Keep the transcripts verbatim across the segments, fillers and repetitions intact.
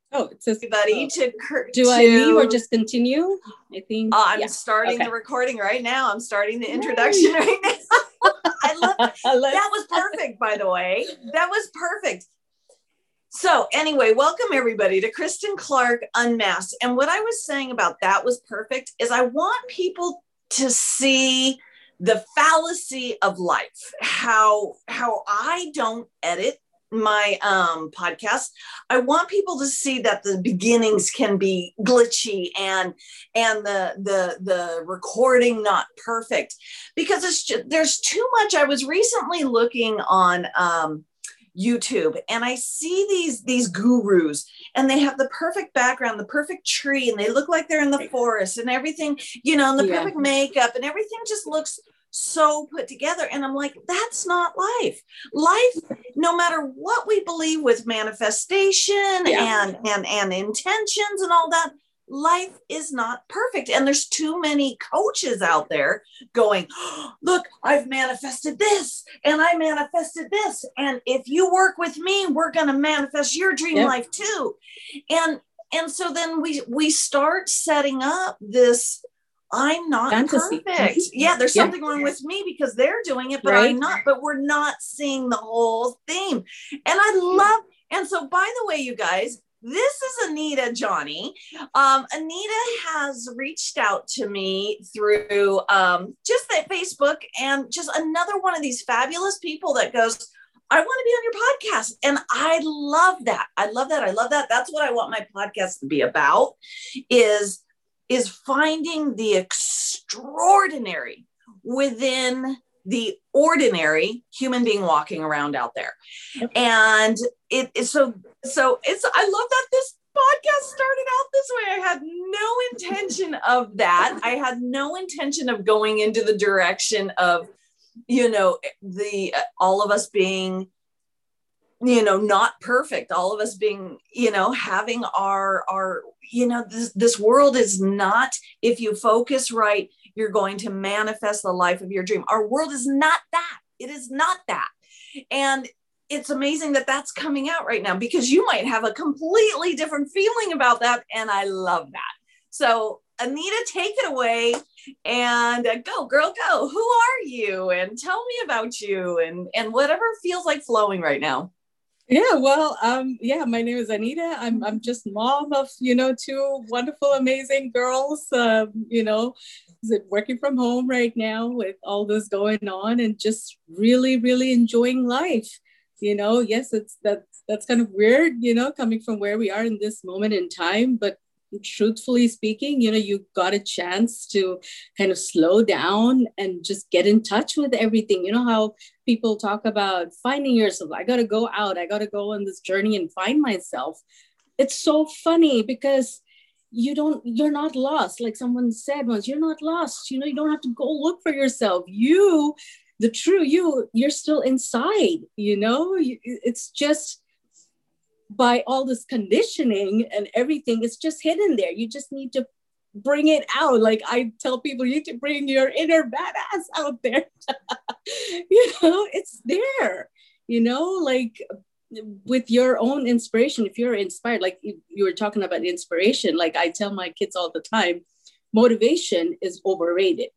Oh, it says everybody oh. to do to, I leave or just continue? I think uh, I'm yeah. starting Okay. the recording right now. I'm starting the introduction Nice. right now. I love that was Let's perfect, by the way. That was perfect. So anyway, welcome everybody to Kristen Clark Unmasked. And what I was saying about that was perfect is I want people to see the fallacy of life, how how I don't edit my um podcast. I want people to see that the beginnings can be glitchy and and the the the recording not perfect because it's just, there's too much. I was recently looking on um YouTube and I see these these gurus and they have the perfect background, the perfect tree, and they look like they're in the forest and everything, you know, and the yeah. perfect makeup and everything just looks so put together. And I'm like, that's not life. Life, no matter what we believe with manifestation Yeah. and and and intentions and all that, life is not perfect. And there's too many coaches out there going, oh, look, I've manifested this and I manifested this. And if you work with me, we're going to manifest your dream Yep. life too. And, and so then we, we start setting up this, I'm not fantasy. perfect. Yeah, there's Yep. something wrong with me because they're doing it, but right. I'm not, but we're not seeing the whole theme. And I love, and so by the way, you guys, this is Anita Johnny. Um, Anita has reached out to me through um, just that Facebook and just another one of these fabulous people that goes, I want to be on your podcast. And I love that. I love that. I love that. That's what I want my podcast to be about is, is finding the extraordinary within the ordinary human being walking around out there. Yep. And it is so, so it's, I love that this podcast started out this way. I had no intention of that. I had no intention of going into the direction of, you know, the, uh, all of us being, you know, not perfect, all of us being, you know, having our, our, you know, this, this world is not, if you focus right, you're going to manifest the life of your dream. Our world is not that. It is not that. And it's amazing that that's coming out right now because you might have a completely different feeling about that. And I love that. So Anita, take it away and uh, go, girl, go. Who are you? And tell me about you and, and whatever feels like flowing right now. Yeah, well, um, yeah, my name is Anita. I'm I'm just mom of, you know, two wonderful, amazing girls, um, you know, working from home right now with all this going on and just really, really enjoying life. You know, yes, it's that that's kind of weird, you know, coming from where we are in this moment in time, but truthfully speaking, you know, you got a chance to kind of slow down and just get in touch with everything. You know how people talk about finding yourself. I got to go out. I got to go on this journey and find myself. It's so funny because you don't, you're not lost. Like someone said once, you're not lost. You know, you don't have to go look for yourself. You, the true you, you're still inside, you know, it's just, by all this conditioning and everything, it's just hidden there. You just need to bring it out. Like I tell people, you need to bring your inner badass out there. You know, it's there, you know, like with your own inspiration. If you're inspired, like you, you were talking about inspiration, like I tell my kids all the time, motivation is overrated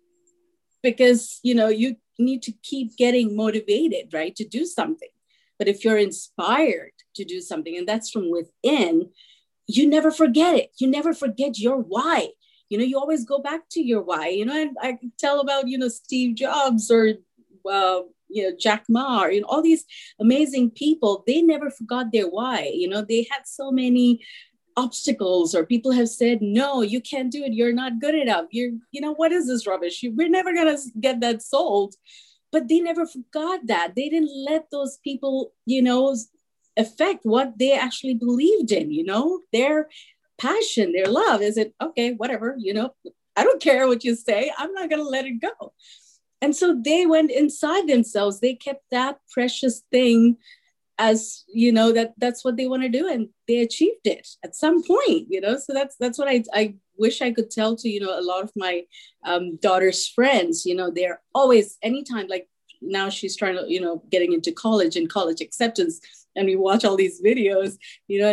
because, you know, you need to keep getting motivated, right, to do something. But if you're inspired to do something, and that's from within, you never forget it. You never forget your why. You know, you always go back to your why. You know, and I can tell about, you know, Steve Jobs or, uh, you know, Jack Ma, or, you know, all these amazing people, they never forgot their why. You know, they had so many obstacles or people have said, no, you can't do it. You're not good enough. You're, you know, what is this rubbish? We're never going to get that sold. But they never forgot that. They didn't let those people, you know, affect what they actually believed in, you know, their passion, their love. Is it, okay, whatever, you know, I don't care what you say. I'm not going to let it go. And so they went inside themselves. They kept that precious thing as, you know, that that's what they want to do. And they achieved it at some point, you know, so that's, that's what I, I wish I could tell to, you know, a lot of my um, daughter's friends. You know, they're always, anytime, like now she's trying to, you know, getting into college and college acceptance, and we watch all these videos, you know, and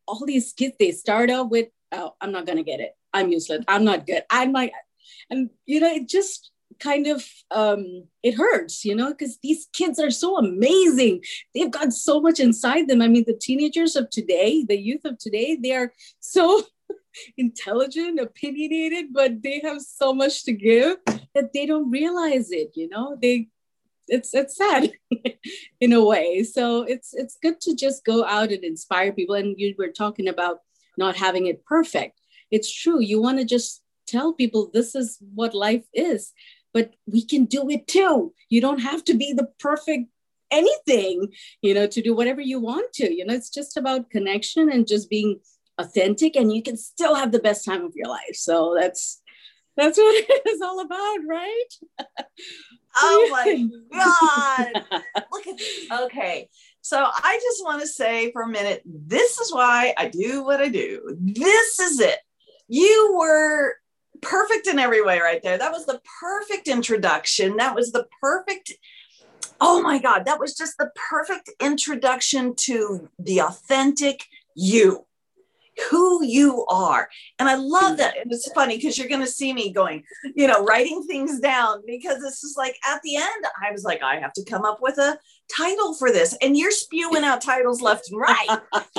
all these kids, they start out with, oh, I'm not going to get it. I'm useless. I'm not good. I'm like, and, you know, it just kind of, um, it hurts, you know, because these kids are so amazing. They've got so much inside them. I mean, the teenagers of today, the youth of today, they are so intelligent, opinionated, but they have so much to give that they don't realize it, you know, they, it's it's sad in a way. So it's it's good to just go out and inspire people. And you were talking about not having it perfect. It's true. You want to just tell people this is what life is, but we can do it too. You don't have to be the perfect anything, you know, to do whatever you want to. You know, it's just about connection and just being authentic, and you can still have the best time of your life. So that's that's what it is all about, right? Oh my God. Look at this. Okay. So I just want to say for a minute, this is why I do what I do. This is it. You were perfect in every way right there. That was the perfect introduction. That was the perfect, oh my God, that was just the perfect introduction to the authentic you. Who you are. And I love that. And it's funny because you're going to see me going, you know, writing things down, because this is like at the end, I was like, I have to come up with a title for this. And you're spewing out titles left and right,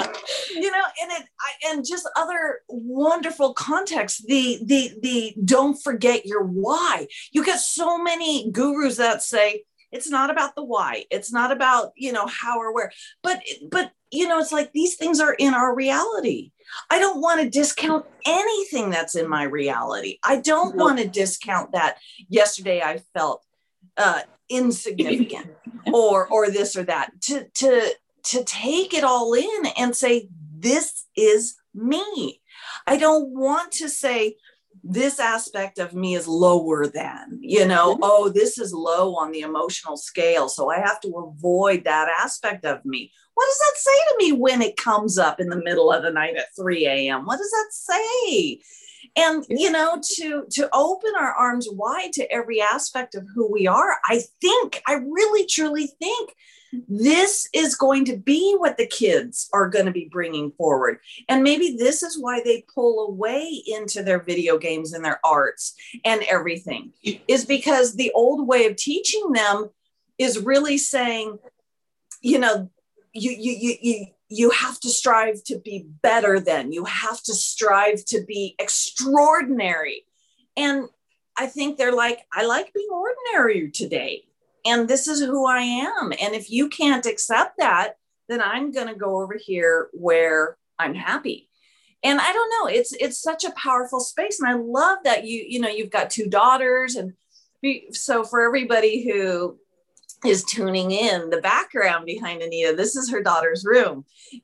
you know, and it, I, and just other wonderful context. The, the, the, don't forget your why. You get so many gurus that say, it's not about the why. It's not about, you know, how or where, but, but, you know, it's like these things are in our reality. I don't want to discount anything that's in my reality. I don't no. want to discount that yesterday I felt uh, insignificant or, or this or that, to, to, to take it all in and say, this is me. I don't want to say, this aspect of me is lower than, you know, mm-hmm. oh, this is low on the emotional scale, so I have to avoid that aspect of me. What does that say to me when it comes up in the middle of the night at three a.m.? What does that say? And, you know, to, to open our arms wide to every aspect of who we are, I think, I really, truly think this is going to be what the kids are going to be bringing forward. And maybe this is why they pull away into their video games and their arts and everything, is because the old way of teaching them is really saying, you know, you, you, you, you, you have to strive to be better than, you have to strive to be extraordinary. And I think they're like, I like being ordinary today. And this is who I am. And if you can't accept that, then I'm going to go over here where I'm happy. And I don't know, it's, it's such a powerful space. And I love that you, you know, you've got two daughters. And so for everybody who is tuning in, the background behind Anita, this is her daughter's room.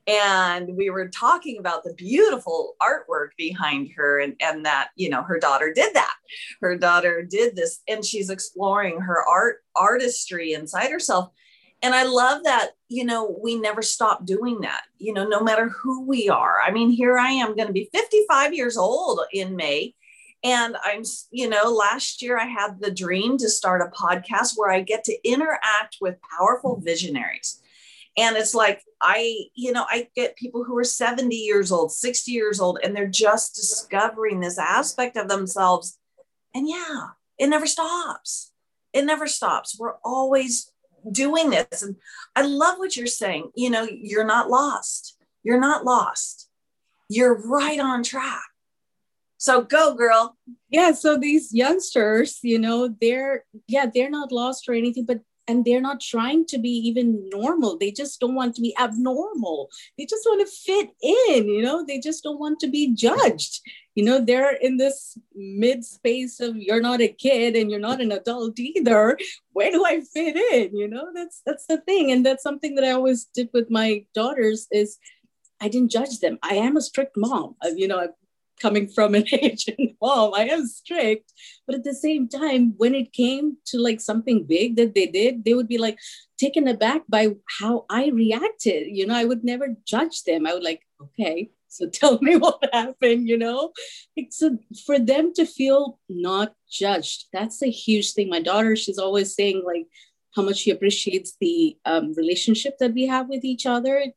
And we were talking about the beautiful artwork behind her, and, and that, you know, her daughter did that. Her daughter did this, and she's exploring her art artistry inside herself. And I love that, you know, we never stop doing that, you know, no matter who we are. I mean, here I am going to be fifty-five years old in May. And I'm, you know, last year I had the dream to start a podcast where I get to interact with powerful visionaries. And it's like, I, you know, I get people who are seventy years old, sixty years old, and they're just discovering this aspect of themselves. And yeah, it never stops. It never stops. We're always doing this. And I love what you're saying. You know, you're not lost. You're not lost. You're right on track. So go, girl. Yeah. So these youngsters, you know, they're, yeah, they're not lost or anything, but, and they're not trying to be even normal. They just don't want to be abnormal. They just want to fit in, you know, they just don't want to be judged. You know, they're in this mid space of, you're not a kid and you're not an adult either. Where do I fit in? You know, that's, that's the thing. And that's something that I always did with my daughters, is I didn't judge them. I am a strict mom. You know, coming from an Asian mom, I am strict, but at the same time, when it came to like something big that they did, they would be like taken aback by how I reacted. You know, I would never judge them. I would like, okay, so tell me what happened, you know? Like, so for them to feel not judged, that's a huge thing. My daughter, she's always saying like how much she appreciates the um, relationship that we have with each other.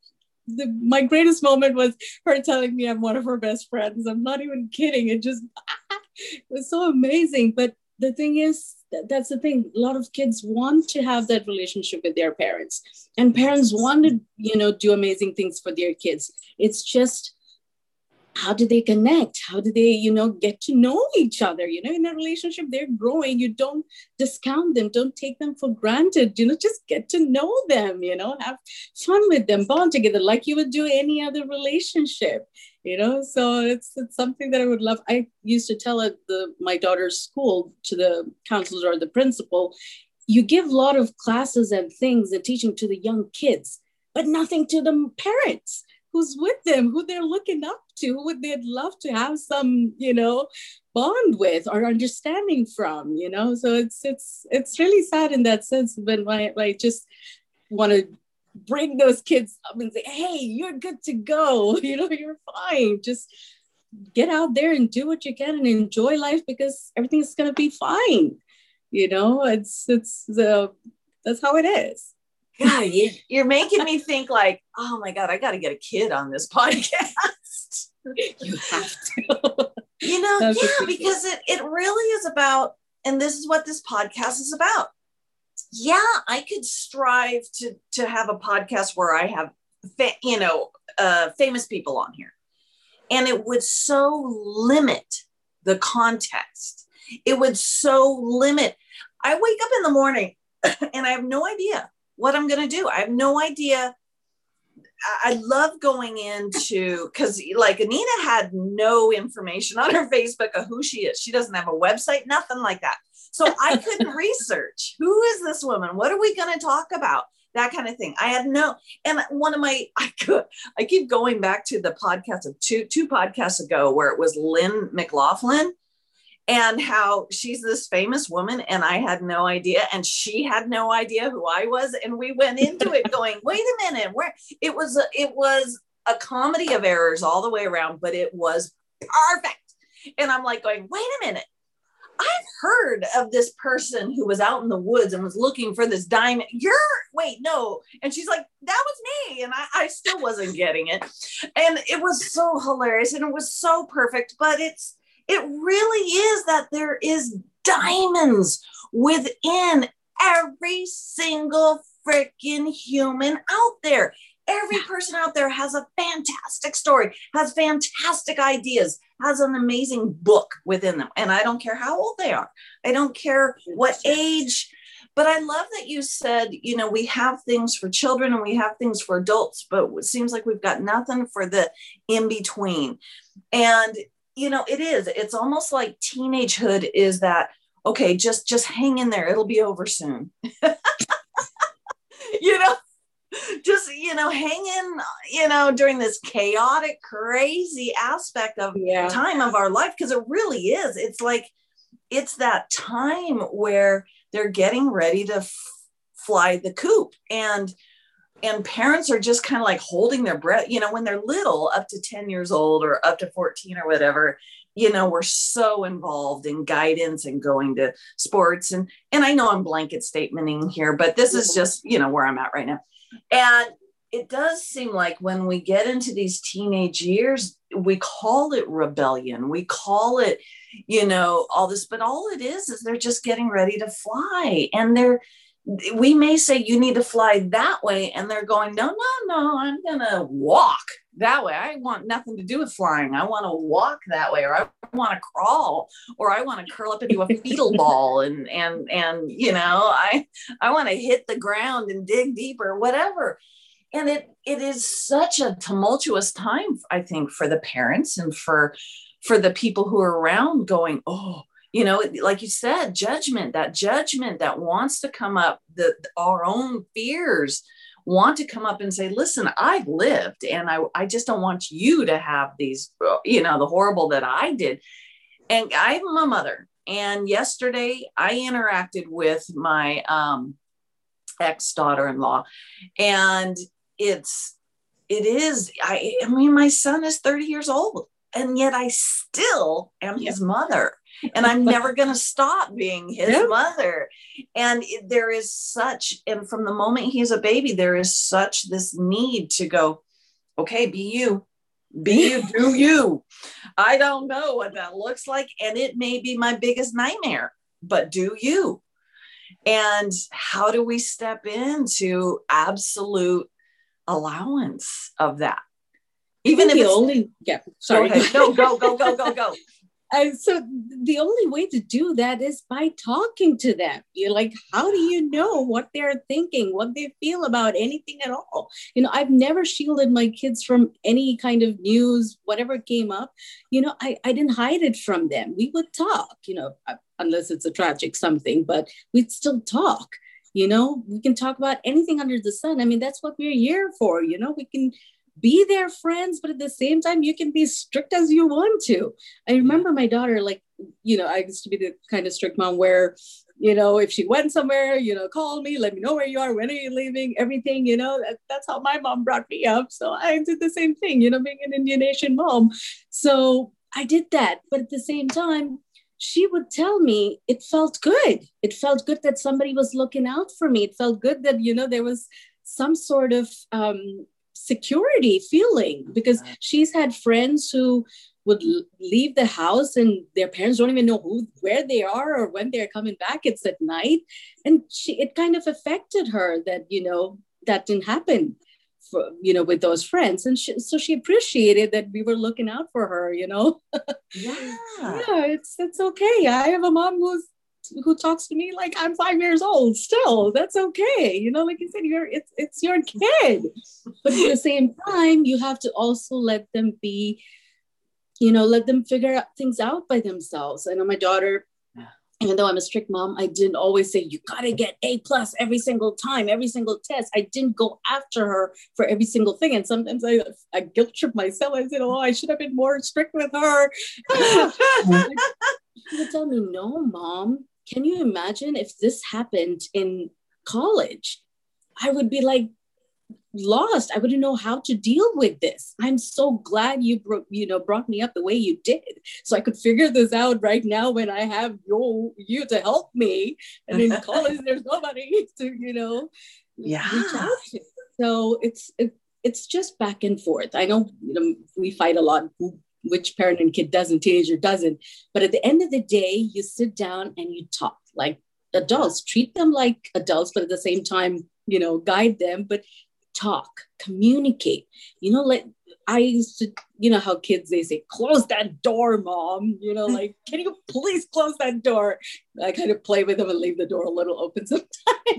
the, my greatest moment was her telling me I'm one of her best friends. I'm not even kidding. It just it was so amazing. But the thing is, that's the thing. A lot of kids want to have that relationship with their parents, and parents want to, you know, do amazing things for their kids. It's just, how do they connect? How do they, you know, get to know each other? You know, in a relationship, they're growing. You don't discount them. Don't take them for granted. You know, just get to know them, you know, have fun with them, bond together like you would do any other relationship, you know? So it's, it's something that I would love. I used to tell at the, my daughter's school to the counselor or the principal, you give a lot of classes and things and teaching to the young kids, but nothing to the parents who's with them, who they're looking up to, who they'd love to have some, you know, bond with or understanding from, you know. So it's it's it's really sad in that sense when I, I just want to bring those kids up and say, hey, you're good to go, you know, you're fine. Just get out there and do what you can and enjoy life, because everything's gonna be fine. You know, it's it's the that's how it is. God, you, you're making me think like, oh my God, I got to get a kid on this podcast. You have to. You know, That's yeah, because it, it really is about, and this is what this podcast is about. Yeah, I could strive to, to have a podcast where I have, fa- you know, uh, famous people on here. And it would so limit the context. It would so limit. I wake up in the morning and I have no idea what I'm going to do. I have no idea. I love going into, because like Anita had no information on her Facebook of who she is. She doesn't have a website, nothing like that. So I couldn't research, who is this woman? What are we going to talk about? That kind of thing. I had no, and one of my, I could, I keep going back to the podcast of two, two podcasts ago where it was Lynn McLaughlin, and how she's this famous woman and I had no idea, and she had no idea who I was. And we went into it going, wait a minute, where it was, a, it was a comedy of errors all the way around, but it was perfect. And I'm like going, wait a minute. I've heard of this person who was out in the woods and was looking for this diamond. You're, wait, no. And she's like, that was me. And I, I still wasn't getting it. And it was so hilarious and it was so perfect, but it's, it really is that there is diamonds within every single freaking human out there. Every person out there has a fantastic story, has fantastic ideas, has an amazing book within them. And I don't care how old they are. I don't care what age, but I love that you said, you know, we have things for children and we have things for adults, but it seems like we've got nothing for the in between. And you know, it is, it's almost like teenagehood is that, okay, just, just hang in there. It'll be over soon. You know, just, you know, hang in, you know, during this chaotic, crazy aspect of yeah. time of our life. Cause it really is. It's like, it's that time where they're getting ready to f- fly the coop, and And parents are just kind of like holding their breath, you know, when they're little, up to ten years old or up to fourteen or whatever, you know, we're so involved in guidance and going to sports. And, and I know I'm blanket statementing here, but this is just, you know, where I'm at right now. And it does seem like when we get into these teenage years, we call it rebellion. We call it, you know, all this, but all it is, is they're just getting ready to fly. And they're, we may say you need to fly that way. And they're going, no, no, no, I'm going to walk that way. I want nothing to do with flying. I want to walk that way, or I want to crawl, or I want to curl up into a fetal ball. And, and, and, you know, I, I want to hit the ground and dig deeper, whatever. And it, it is such a tumultuous time, I think, for the parents and for, for the people who are around going, oh, you know, like you said, judgment, that judgment that wants to come up, the our own fears want to come up and say, listen, I've lived, and I, I just don't want you to have these, you know, the horrible that I did. And I'm a mother. And yesterday I interacted with my um, ex-daughter-in-law, and it's, it is, I, I mean, my son is thirty years old, and yet I still am his mother. And I'm never going to stop being his yeah. mother. And it, there is such, and from the moment he's a baby, there is such this need to go, Okay, be you. Be you, do you. I don't know what that looks like. And it may be my biggest nightmare, but do you. And how do we step into absolute allowance of that? Even if the it's only, yeah, sorry. Go ahead. No, go, go, go, go, go. Uh, so the only way to do that is by talking to them. You're like, how do you know what they're thinking, what they feel about anything at all? You know, I've never shielded my kids from any kind of news, whatever came up. You know, I, I didn't hide it from them. We would talk, you know, unless it's a tragic something, but we'd still talk. You know, we can talk about anything under the sun. I mean, that's what we're here for. You know, we can be their friends, but at the same time, you can be strict as you want to. I remember my daughter, like, you know, I used to be the kind of strict mom where, you know, if she went somewhere, you know, call me, let me know where you are, when are you leaving, everything, you know, that, that's how my mom brought me up. So I did the same thing, you know, being an Indian Asian mom. So I did that. But at the same time, she would tell me it felt good. It felt good that somebody was looking out for me. It felt good that, you know, there was some sort of, um, security feeling, because she's had friends who would leave the house and their parents don't even know who, where they are or when they're coming back. It's at night. And she, it kind of affected her that, you know, that didn't happen for, you know, with those friends. And she, so she appreciated that we were looking out for her, you know? Yeah. Yeah, it's, it's okay. I have a mom who's, who talks to me like I'm five years old still. That's okay. You know, like you said, you're it's it's your kid. But at the same time, you have to also let them be, you know, let them figure out things out by themselves. I know my daughter, even though I'm a strict mom, I didn't always say, you gotta get A plus every single time, every single test. I didn't go after her for every single thing. And sometimes I, I guilt trip myself. I said, oh, I should have been more strict with her. She would tell me, no, mom, can you imagine if this happened in college? I would be like lost. I wouldn't know how to deal with this. I'm so glad you brought, you know, brought me up the way you did, so I could figure this out right now when I have you, you to help me. And in college, there's nobody to, you know, yeah. reach out to. So it's it, it's just back and forth. I know, you know, we fight a lot. Which parent and kid doesn't, teenager doesn't. But at the end of the day, you sit down and you talk like adults, treat them like adults, but at the same time, you know, guide them, but talk, communicate, you know, like I used to, you know, how kids, they say, close that door, mom, you know, like, can you please close that door? I kind of play with them and leave the door a little open sometimes.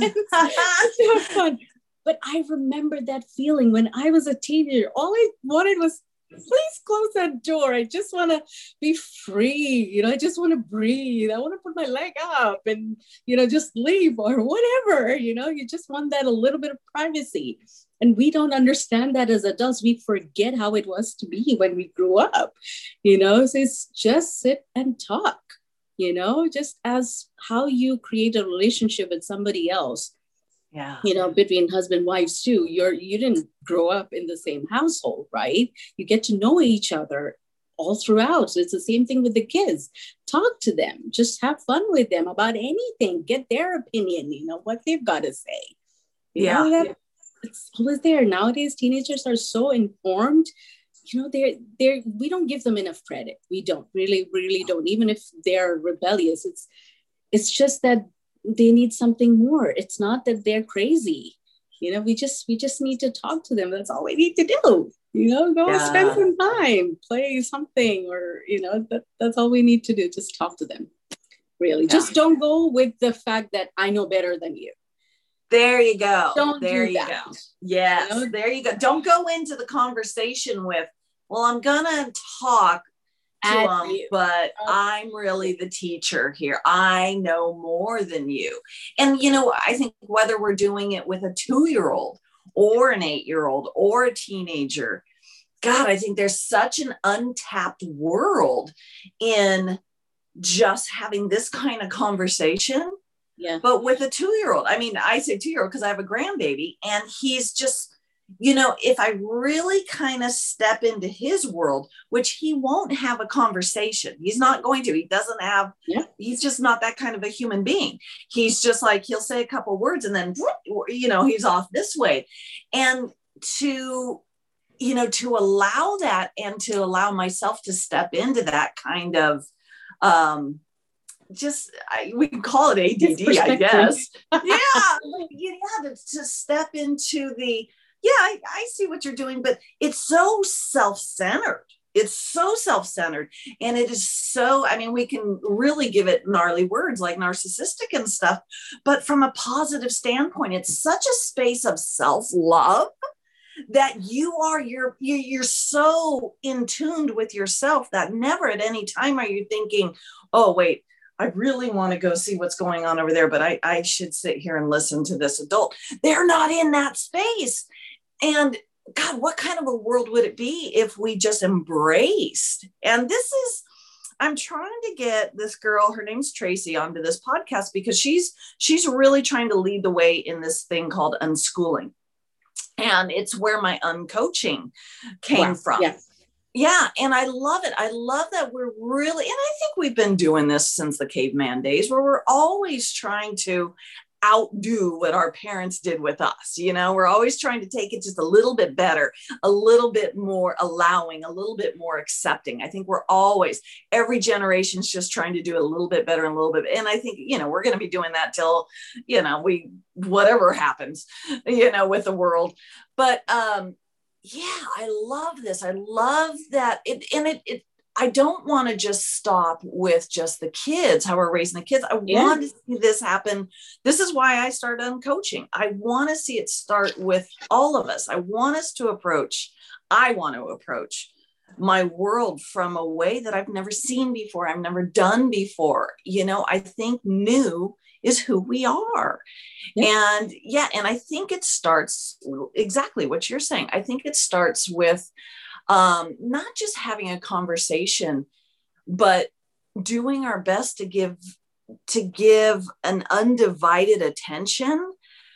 It's fun. But I remember that feeling when I was a teenager. All I wanted was, please close that door. I just want to be free. You know, I just want to breathe. I want to put my leg up and, you know, just leave or whatever. You know, you just want that a little bit of privacy. And we don't understand that as adults. We forget how it was to be when we grew up. You know, so it's just sit and talk, you know, just as how you create a relationship with somebody else. Yeah. You know, between husband and wives too, you're, you didn't grow up in the same household, right? You get to know each other all throughout. So it's the same thing with the kids. Talk to them, just have fun with them about anything, get their opinion, you know, what they've got to say. You yeah. know, that, it's always there. Nowadays, teenagers are so informed. You know, they're, they're, we don't give them enough credit. We don't really, really don't, even if they're rebellious. It's, it's just that they need something more. It's not that they're crazy. You know, we just, we just need to talk to them. That's all we need to do. You know, go yeah. spend some time, play something, or, you know, that, that's all we need to do. Just talk to them. Really. Yeah. Just don't go with the fact that I know better than you. There you go. Don't there do you that. go. Yes. You know? There you go. Don't go into the conversation with, well, I'm going to talk to them, but I'm really the teacher here. I know more than you. And, you know, I think whether we're doing it with a two-year-old or an eight-year-old or a teenager, God, I think there's such an untapped world in just having this kind of conversation. Yeah. But with a two-year-old, I mean, I say two-year-old because I have a grandbaby, and he's just, you know, if I really kind of step into his world, which he won't have a conversation, he's not going to, he doesn't have, yeah. he's just not that kind of a human being. He's just like, he'll say a couple words and then, you know, he's off this way. And to you know, to allow that and to allow myself to step into that kind of, um, just, I, we can call it A D D, I guess. Yeah. Yeah. To, to step into the, yeah, I, I see what you're doing, but it's so self-centered. It's so self-centered. And it is so, I mean, we can really give it gnarly words like narcissistic and stuff, but from a positive standpoint, it's such a space of self-love that you are, you're, you're so in tuned with yourself that never at any time are you thinking, oh, wait, I really want to go see what's going on over there, but I, I should sit here and listen to this adult. They're not in that space. And God, what kind of a world would it be if we just embraced? And this is, I'm trying to get this girl, her name's Tracy, onto this podcast because she's, she's really trying to lead the way in this thing called unschooling. And it's where my uncoaching came wow. from. Yeah. Yeah. And I love it. I love that we're really, and I think we've been doing this since the caveman days where we're always trying to outdo what our parents did with us. You know, we're always trying to take it just a little bit better, a little bit more allowing, a little bit more accepting. I think we're always, every generation's just trying to do it a little bit better and a little bit. And I think, you know, we're going to be doing that till, you know, we, whatever happens, you know, with the world. But, um, yeah, I love this. I love that. It, and it, it, I don't want to just stop with just the kids, how we're raising the kids. I yeah. want to see this happen. This is why I started on coaching. I want to see it start with all of us. I want us to approach, I want to approach my world from a way that I've never seen before. I've never done before. You know, I think new is who we are. Yeah. And yeah, and I think it starts exactly what you're saying. I think it starts with um, not just having a conversation, but doing our best to give, to give an undivided attention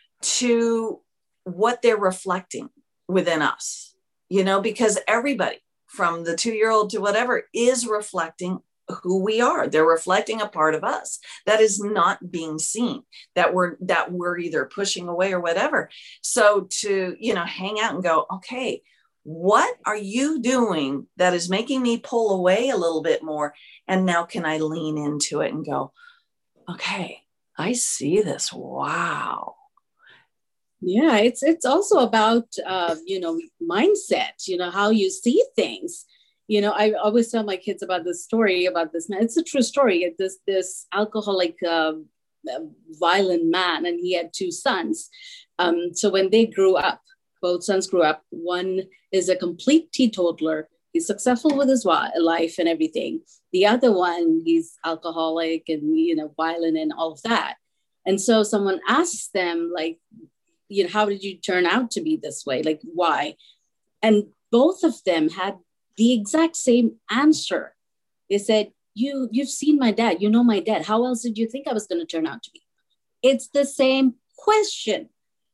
to what they're reflecting within us, you know, because everybody from the two-year-old to whatever is reflecting who we are. They're reflecting a part of us that is not being seen, that we're, that we're either pushing away or whatever. So to, you know, hang out and go, okay, what are you doing that is making me pull away a little bit more? And now can I lean into it and go, okay, I see this. Wow. Yeah, it's it's also about, uh, you know, mindset, you know, how you see things. You know, I always tell my kids about this story about this man. It's a true story. This this alcoholic, uh, violent man, and he had two sons. Um, so when they grew up, both sons grew up. One is a complete teetotaler. He's successful with his life and everything. The other one, he's alcoholic and, you know, violent and all of that. And so someone asks them, like, you know, how did you turn out to be this way? Like, why? And both of them had the exact same answer. They said, you, you've seen my dad, you know my dad. How else did you think I was going to turn out to be? It's the same question.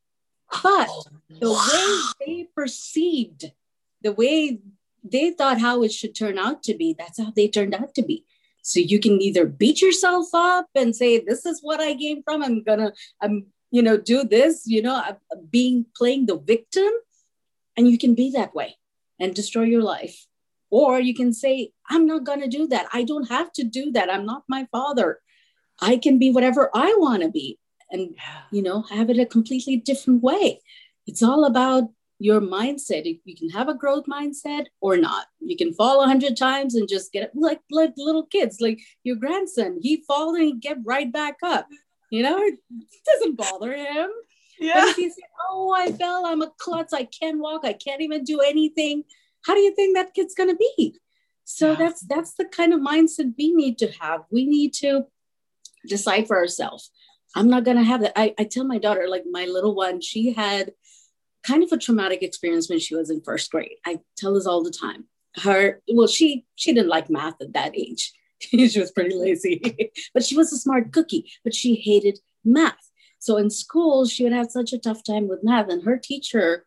But the way they perceived, the way they thought how it should turn out to be, that's how they turned out to be. So you can either beat yourself up and say, this is what I came from. I'm going to, I'm, you know, do this, you know, being, playing the victim. And you can be that way and destroy your life. Or you can say, I'm not going to do that. I don't have to do that. I'm not my father. I can be whatever I want to be. And, you know, have it a completely different way. It's all about your mindset. You can have a growth mindset or not. You can fall a hundred times and just get like, like little kids, like your grandson, he fall and get right back up. You know, it doesn't bother him. Yeah. But if you say, oh, I fell, I'm a klutz, I can't walk, I can't even do anything. How do you think that kid's going to be? So yeah. that's, that's the kind of mindset we need to have. We need to decide for ourselves. I'm not going to have that. I, I tell my daughter, like my little one, she had kind of a traumatic experience when she was in first grade. I tell this all the time. Her, well, she, she didn't like math at that age. She was pretty lazy, but she was a smart cookie, but she hated math. So in school, she would have such a tough time with math. And her teacher,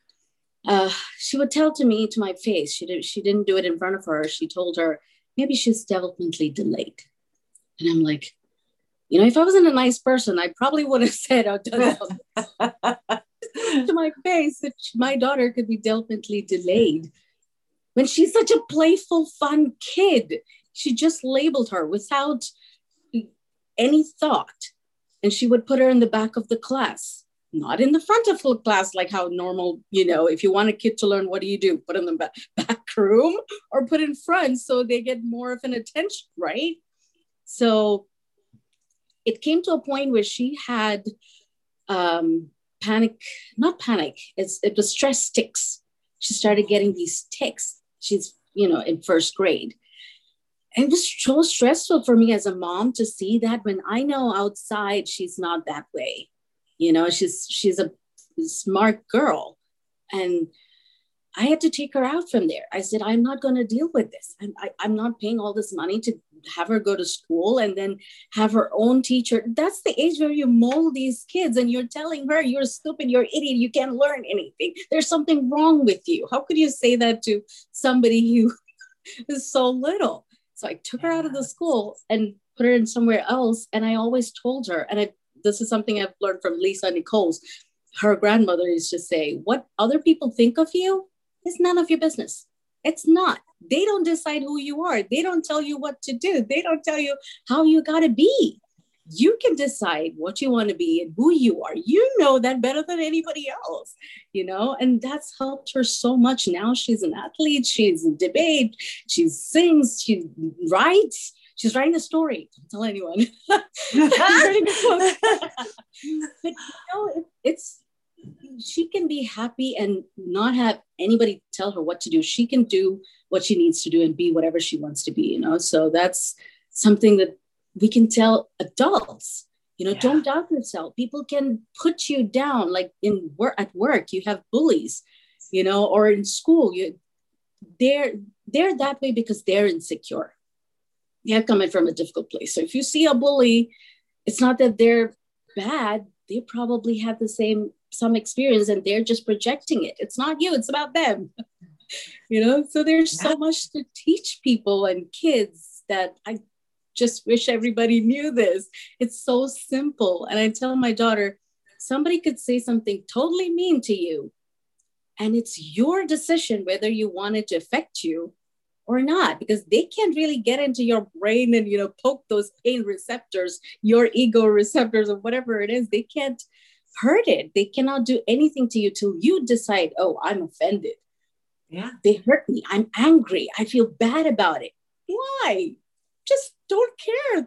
uh, she would tell to me to my face, she, did, she didn't do it in front of her. She told her, maybe she's developmentally delayed. And I'm like, you know, if I wasn't a nice person, I probably would have said, oh, done to my face that my daughter could be developmentally delayed when she's such a playful, fun kid. She just labeled her without any thought. And she would put her in the back of the class, not in the front of the class, like how normal, you know, if you want a kid to learn, what do you do? Put in the back, back room or put in front so they get more of an attention, right? So it came to a point where she had um, panic, not panic, it's, it was stress tics. She started getting these tics. She's, you know, in first grade. And it was so stressful for me as a mom to see that when I know outside she's not that way. You know, she's she's a smart girl. And I had to take her out from there. I said, I'm not going to deal with this. I'm, I, I'm not paying all this money to have her go to school and then have her own teacher. That's the age where you mold these kids and you're telling her, you're stupid, you're idiot, you can't learn anything. There's something wrong with you. How could you say that to somebody who is so little? So I took her out of the school and put her in somewhere else. And I always told her, and I, this is something I've learned from Lisa Nichols, her grandmother used to say, what other people think of you is none of your business. It's not. They don't decide who you are. They don't tell you what to do. They don't tell you how you got to be. You can decide what you want to be and who you are. You know that better than anybody else, you know, and that's helped her so much. Now she's an athlete. She's in debate. She sings. She writes. She's writing a story. Don't tell anyone. She's writing a book. But, you know, it, it's, she can be happy and not have anybody tell her what to do. She can do what she needs to do and be whatever she wants to be, you know? So that's something that we can tell adults, you know, yeah. Don't doubt yourself. People can put you down, like in work, at work, you have bullies, you know, or in school, you, they're, they're that way because they're insecure. They're coming from a difficult place. So if you see a bully, it's not that they're bad. They probably had the same, some experience and they're just projecting it. It's not you, it's about them, you know? So there's yeah. so much to teach people and kids that I just wish everybody knew this. It's so simple. And I tell my daughter, somebody could say something totally mean to you, and it's your decision whether you want it to affect you or not, because they can't really get into your brain and, you know, poke those pain receptors, your ego receptors or whatever it is. They can't hurt it. They cannot do anything to you till you decide, oh, I'm offended. Yeah. They hurt me. I'm angry. I feel bad about it. Why? Just don't care.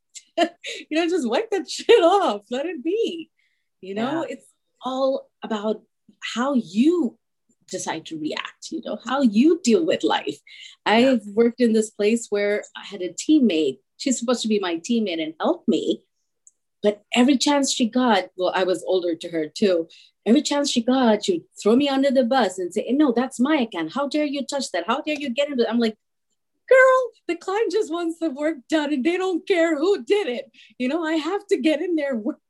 You know, just wipe that shit off. Let it be. You know, yeah. It's all about how you decide to react, you know, how you deal with life. Yeah. I've worked in this place where I had a teammate. She's supposed to be my teammate and help me. But every chance she got, well, I was older to her too. Every chance she got, she'd throw me under the bus and say, no, that's my account. How dare you touch that? How dare you get into it? I'm like, girl, the client just wants the work done and they don't care who did it. You know, I have to get in there and work.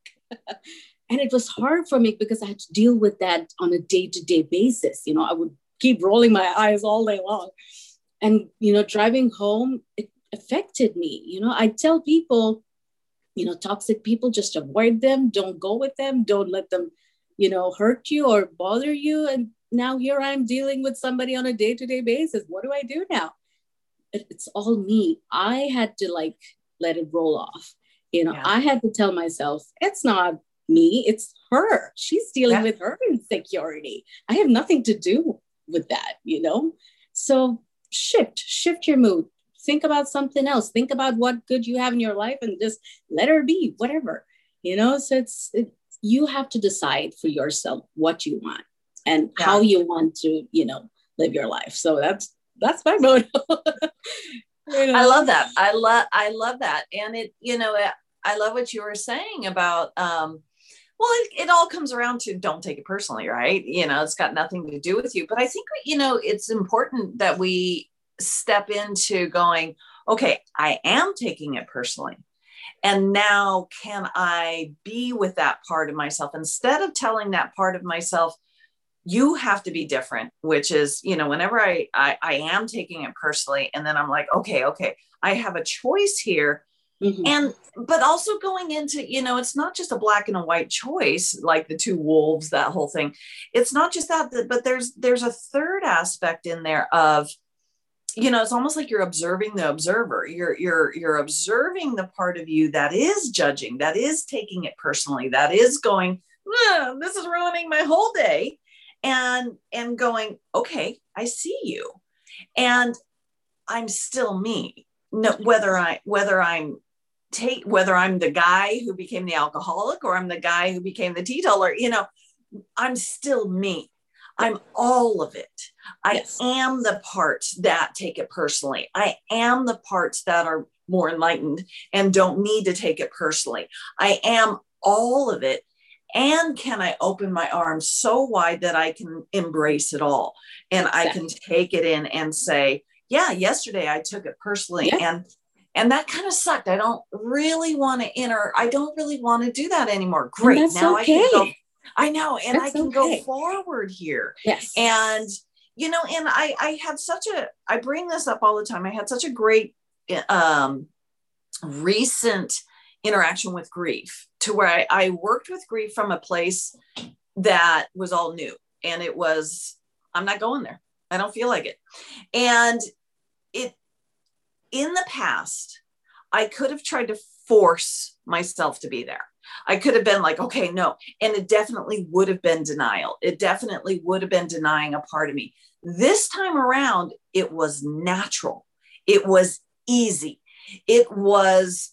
And it was hard for me because I had to deal with that on a day-to-day basis. You know, I would keep rolling my eyes all day long. And, you know, driving home, it affected me. You know, I tell people, you know, toxic people, just avoid them. Don't go with them. Don't let them, you know, hurt you or bother you. And now here I'm dealing with somebody on a day-to-day basis. What do I do now? It's all me. I had to like let it roll off. You know, yeah. I had to tell myself, it's not me, it's her. She's dealing yeah. with her insecurity. I have nothing to do with that, you know? So shift, shift your mood. Think about something else. Think about what good you have in your life and just let her be, whatever, you know? So it's, it, you have to decide for yourself what you want and yeah. how you want to, you know, live your life. So that's, that's my motto. You know? I love that. I love, I love that. And it, you know, I love what you were saying about, um, well, it, it all comes around to don't take it personally, right? You know, it's got nothing to do with you. But I think, you know, it's important that we step into going, okay, I am taking it personally. And now can I be with that part of myself instead of telling that part of myself, you have to be different, which is, you know, whenever I, I, I am taking it personally and then I'm like, okay, okay, I have a choice here. Mm-hmm. And, but also going into, you know, it's not just a black and a white choice, like the two wolves, that whole thing. It's not just that, but there's, there's a third aspect in there of, you know, it's almost like you're observing the observer. You're, you're, you're observing the part of you that is judging, that is taking it personally, that is going, this is ruining my whole day. And, and going, okay, I see you. And I'm still me. No, whether I, whether I'm take, whether I'm the guy who became the alcoholic or I'm the guy who became the teetotaler, you know, I'm still me. I'm all of it. I yes. am the parts that take it personally. I am the parts that are more enlightened and don't need to take it personally. I am all of it. And can I open my arms so wide that I can embrace it all? And exactly. I can take it in and say, yeah, yesterday I took it personally. Yeah. And, and that kind of sucked. I don't really want to enter. I don't really want to do that anymore. Great. Now okay. I can go. I know. And that's I can okay. go forward here. Yes. And, you know, and I, I had such a, I bring this up all the time. I had such a great, um, recent interaction with grief to where I, I worked with grief from a place that was all new. And it was, I'm not going there. I don't feel like it. And it, in the past, I could have tried to force myself to be there. I could have been like, okay, no. And it definitely would have been denial. It definitely would have been denying a part of me. This time around, it was natural. It was easy. It was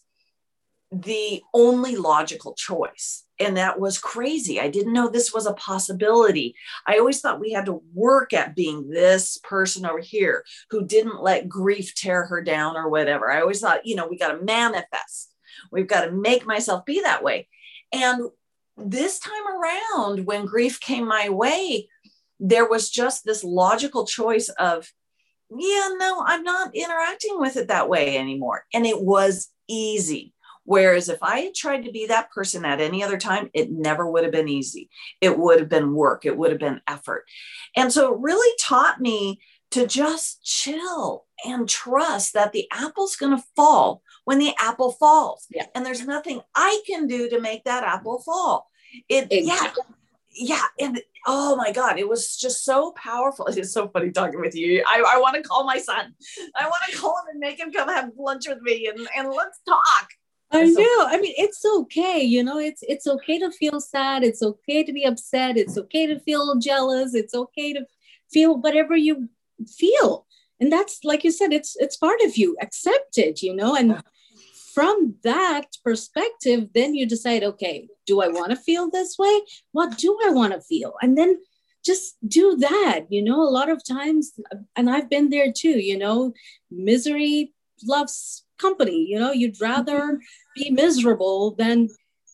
the only logical choice. And that was crazy. I didn't know this was a possibility. I always thought we had to work at being this person over here who didn't let grief tear her down or whatever. I always thought, you know, we got to manifest. We've got to make myself be that way. And this time around, when grief came my way, there was just this logical choice of, yeah, no, I'm not interacting with it that way anymore. And it was easy. Whereas if I had tried to be that person at any other time, it never would have been easy. It would have been work. It would have been effort. And so it really taught me to just chill and trust that the apple's going to fall when the apple falls. Yeah. And there's nothing I can do to make that apple fall. It, exactly. yeah. Yeah. And oh my God, it was just so powerful. It's so funny talking with you. I, I want to call my son. I want to call him and make him come have lunch with me and, and let's talk. I know. I mean, it's okay. You know, it's, it's okay to feel sad. It's okay to be upset. It's okay to feel jealous. It's okay to feel whatever you feel. And that's, like you said, it's, it's part of you. Accept it, you know, and from that perspective, then you decide, okay, do I want to feel this way? What do I want to feel? And then just do that, you know, a lot of times, and I've been there too, you know, misery loves company, you know, you'd rather be miserable than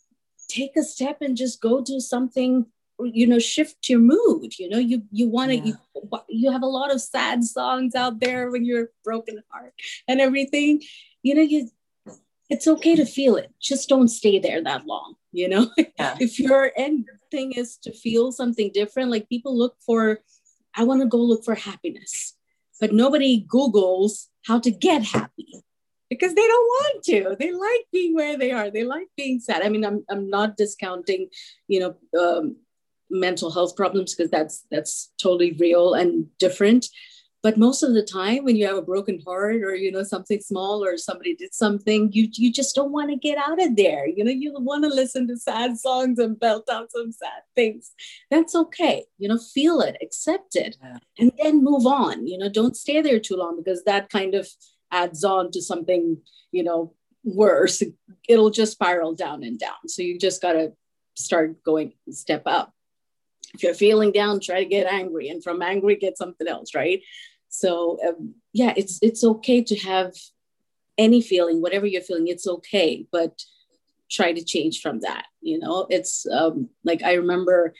take a step and just go do something, you know, shift your mood. You know, you, you want to, yeah. you, you have a lot of sad songs out there when you're broken heart and everything, you know, you, it's okay to feel it. Just don't stay there that long. You know, yeah. If your end thing is to feel something different, like people look for, I want to go look for happiness, but nobody Googles how to get happy. Because they don't want to. They like being where they are. They like being sad. I mean, I'm I'm not discounting, you know, um, mental health problems, because that's that's totally real and different. But most of the time, when you have a broken heart or, you know, something small or somebody did something, you you just don't want to get out of there. You know, you want to listen to sad songs and belt out some sad things. That's okay. You know, feel it, accept it, yeah. And then move on. You know, don't stay there too long, because that kind of adds on to something, you know, worse. It'll just spiral down and down. So you just got to start going step up. If you're feeling down, try to get angry, and from angry, get something else, right? So um, yeah, it's, it's okay to have any feeling, whatever you're feeling, it's okay, but try to change from that. You know, it's um, like, I remember,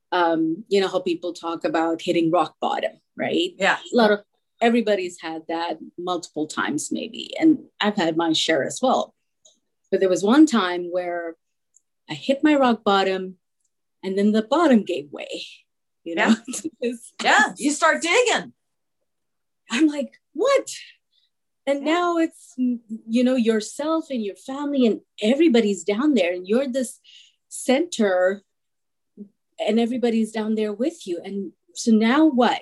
um, you know, how people talk about hitting rock bottom, right? Yeah. A lot of, everybody's had that multiple times maybe. And I've had my share as well. But there was one time where I hit my rock bottom and then the bottom gave way, you know? Yeah, yeah. You start digging. I'm like, what? And yeah. now it's, you know, yourself and your family and everybody's down there and you're this center and everybody's down there with you. And so now what?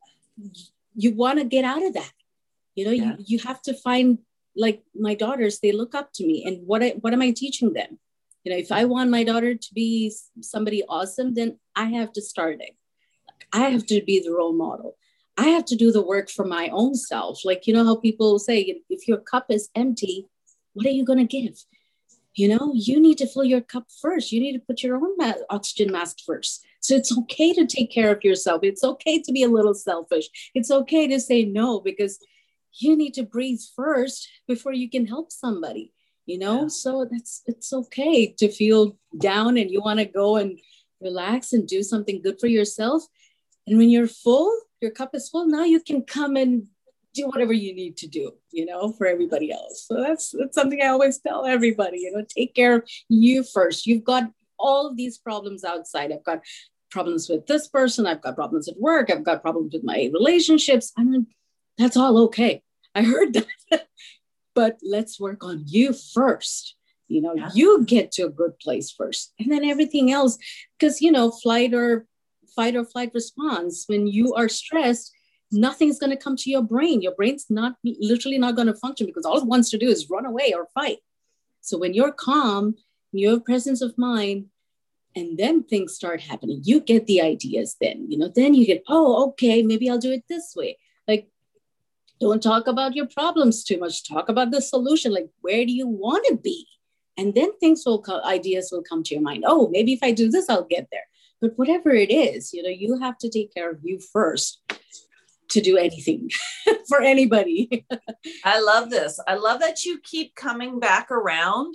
You want to get out of that. You know, yeah. you, you have to find, like my daughters, they look up to me. And what, I, what am I teaching them? You know, if I want my daughter to be somebody awesome, then I have to start it. I have to be the role model. I have to do the work for my own self. Like, you know how people say, if your cup is empty, what are you going to give? You know, you need to fill your cup first. You need to put your own ma- oxygen mask first. So it's okay to take care of yourself. It's okay to be a little selfish. It's okay to say no, because you need to breathe first before you can help somebody, you know? Yeah. So that's, it's okay to feel down and you want to go and relax and do something good for yourself. And when you're full, your cup is full, now you can come and do whatever you need to do, you know, for everybody else. So that's, that's something I always tell everybody, you know, take care of you first. You've got all of these problems outside. I've got problems with this person. I've got problems at work. I've got problems with my relationships. I mean, that's all okay. I heard that, but let's work on you first. You know, yeah. you get to a good place first and then everything else, because, you know, flight or fight or flight response, when you are stressed, nothing's going to come to your brain. Your brain's not literally not going to function because all it wants to do is run away or fight. So when you're calm, you have presence of mind, and then things start happening, you get the ideas then, you know, then you get, oh, okay, maybe I'll do it this way. Like, don't talk about your problems too much. Talk about the solution. Like, where do you want to be? And then things will come, ideas will come to your mind. Oh, maybe if I do this, I'll get there. But whatever it is, you know, you have to take care of you first to do anything for anybody. I love this. I love that you keep coming back around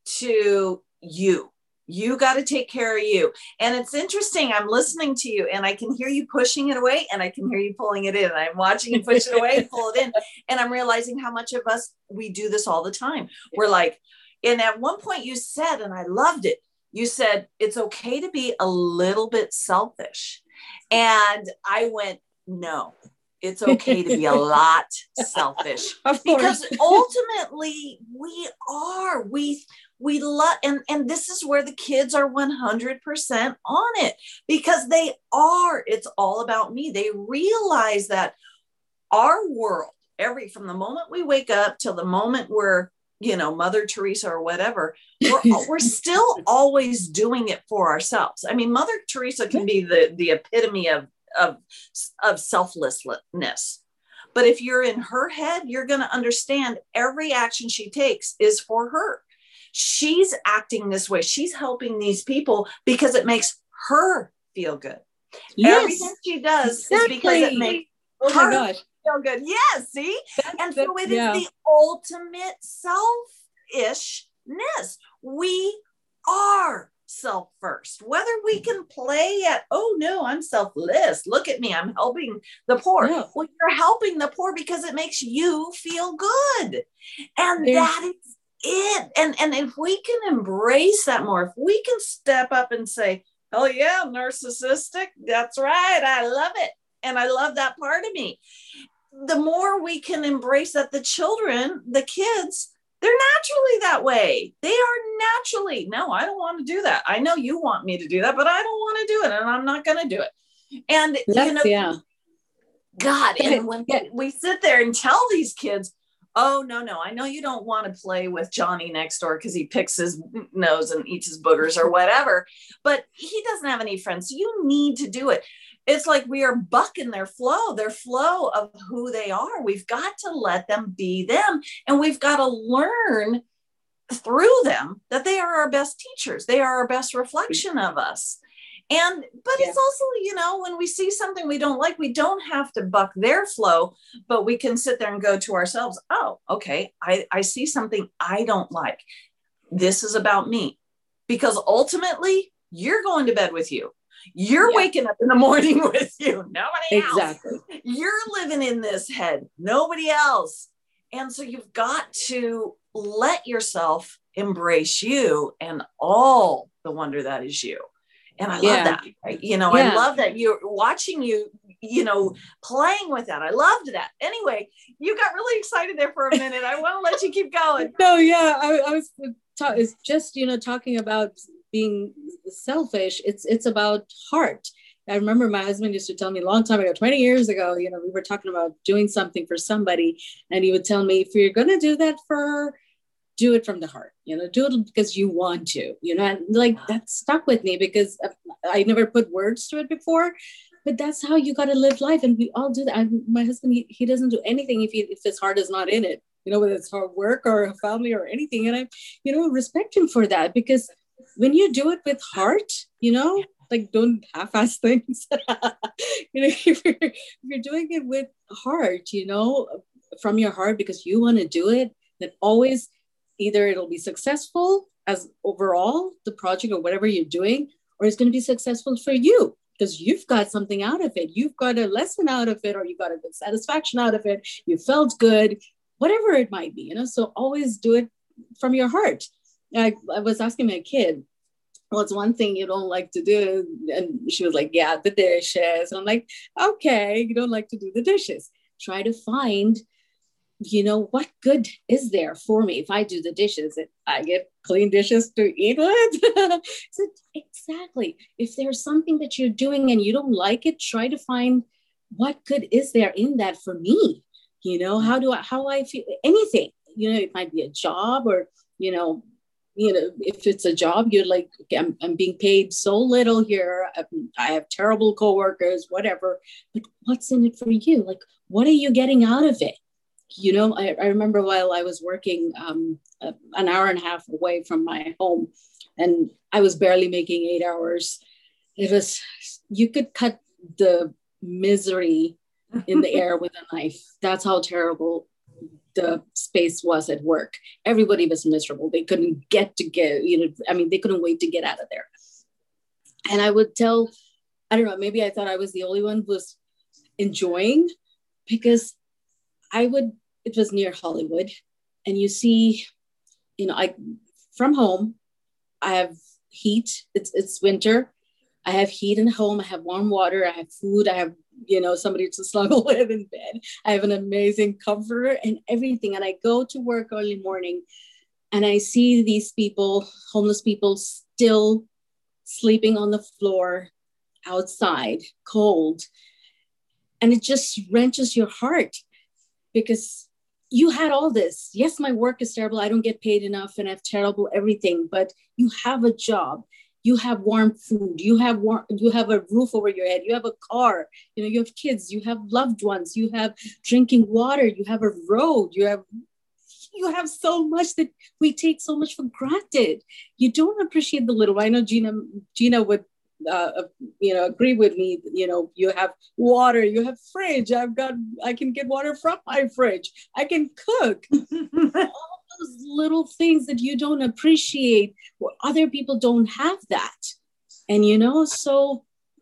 to you. You got to take care of you. And it's interesting. I'm listening to you and I can hear you pushing it away and I can hear you pulling it in. I'm watching you push it away and pull it in. And I'm realizing how much of us, we do this all the time. We're like, and at one point you said, and I loved it, you said, it's okay to be a little bit selfish. And I went, no, it's okay to be a lot selfish. Because ultimately we are, we, we love, and, and this is where the kids are one hundred percent on it, because they are, it's all about me. They realize that our world, every, from the moment we wake up till the moment we're, you know, Mother Teresa or whatever, we're, we're still always doing it for ourselves. I mean, Mother Teresa can be the, the epitome of, of, of selflessness. But if you're in her head, you're going to understand every action she takes is for her. She's acting this way. She's helping these people because it makes her feel good. Yes, everything she does exactly. is because it makes oh her my gosh. feel good. Yes, see? That's, and so it yeah. is the ultimate selfishness. We are self first. Whether we can play at, oh no, I'm selfless. Look at me. I'm helping the poor. Yeah. Well, you're helping the poor because it makes you feel good. And There's- that is it. And, and if we can embrace that more, if we can step up and say, oh yeah, narcissistic. That's right. I love it. And I love that part of me. The more we can embrace that, the children, the kids, they're naturally that way. They are naturally, no, I don't want to do that. I know you want me to do that, but I don't want to do it. And I'm not going to do it. And, yes, you know, yeah. God, and when we sit there and tell these kids, oh, no, no, I know you don't want to play with Johnny next door because he picks his nose and eats his boogers or whatever, but he doesn't have any friends. So you need to do it. It's like we are bucking their flow, their flow of who they are. We've got to let them be them. And we've got to learn through them that they are our best teachers. They are our best reflection of us. And, but yeah. it's also, you know, when we see something we don't like, we don't have to buck their flow, but we can sit there and go to ourselves, oh, okay, I, I see something I don't like. This is about me. Because ultimately, you're going to bed with you. You're yeah. waking up in the morning with you. Nobody exactly. else. You're living in this head. Nobody else. And so you've got to let yourself embrace you and all the wonder that is you. And I love yeah. that, right? You know, yeah. I love that you're watching you, you know, playing with that. I loved that. Anyway, you got really excited there for a minute. I want to let you keep going. No, yeah, I, I was ta- it's just, you know, talking about being selfish. It's, it's about heart. I remember my husband used to tell me a long time ago, twenty years ago, you know, we were talking about doing something for somebody. And he would tell me, if you're going to do that for, do it from the heart, you know, do it because you want to, you know, and like that stuck with me because I never put words to it before, but that's how you got to live life. And we all do that. I, my husband, he, he doesn't do anything if he, if his heart is not in it, you know, whether it's for work or a family or anything. And I, you know, respect him for that, because when you do it with heart, you know, like don't half-ass things. You know, if you're, if you're doing it with heart, you know, from your heart, because you want to do it, then always either it'll be successful as overall the project or whatever you're doing, or it's going to be successful for you because you've got something out of it. You've got a lesson out of it, or you got a good satisfaction out of it. You felt good, whatever it might be, you know, so always do it from your heart. I, I was asking my kid, well, it's one thing you don't like to do. And she was like, yeah, the dishes. And I'm like, okay, you don't like to do the dishes. Try to find, you know, what good is there for me if I do the dishes? If I get clean dishes to eat with. So exactly. If there's something that you're doing and you don't like it, try to find what good is there in that for me. You know, how do I, how I feel, anything, you know, it might be a job or, you know, you know, if it's a job, you're like, okay, I'm, I'm being paid so little here. I, I have terrible coworkers, whatever, but what's in it for you? Like, what are you getting out of it? You know, I, I remember while I was working um, uh, an hour and a half away from my home, and I was barely making eight hours. It was, you could cut the misery in the air with a knife. That's how terrible the space was at work. Everybody was miserable. They couldn't get to get, you know, I mean, they couldn't wait to get out of there. And I would tell, I don't know, maybe I thought I was the only one who was enjoying, because I would, it was near Hollywood, and you see, you know, I, from home, I have heat. It's, it's winter. I have heat in home. I have warm water. I have food. I have, you know, somebody to snuggle with in bed. I have an amazing comforter and everything. And I go to work early morning and I see these people, homeless people, still sleeping on the floor outside, cold. And it just wrenches your heart, because you had all this. Yes, my work is terrible. I don't get paid enough and I have terrible everything, but you have a job. You have warm food, you have warm, you have a roof over your head, you have a car, you know, you have kids, you have loved ones, you have drinking water, you have a road, you have, you have so much that we take so much for granted. You don't appreciate the little. I know Gina, Gina would, uh, you know, agree with me. You know, you have water, you have fridge. I've got, I can get water from my fridge. I can cook. Those little things that you don't appreciate, or other people don't have that. And, you know, so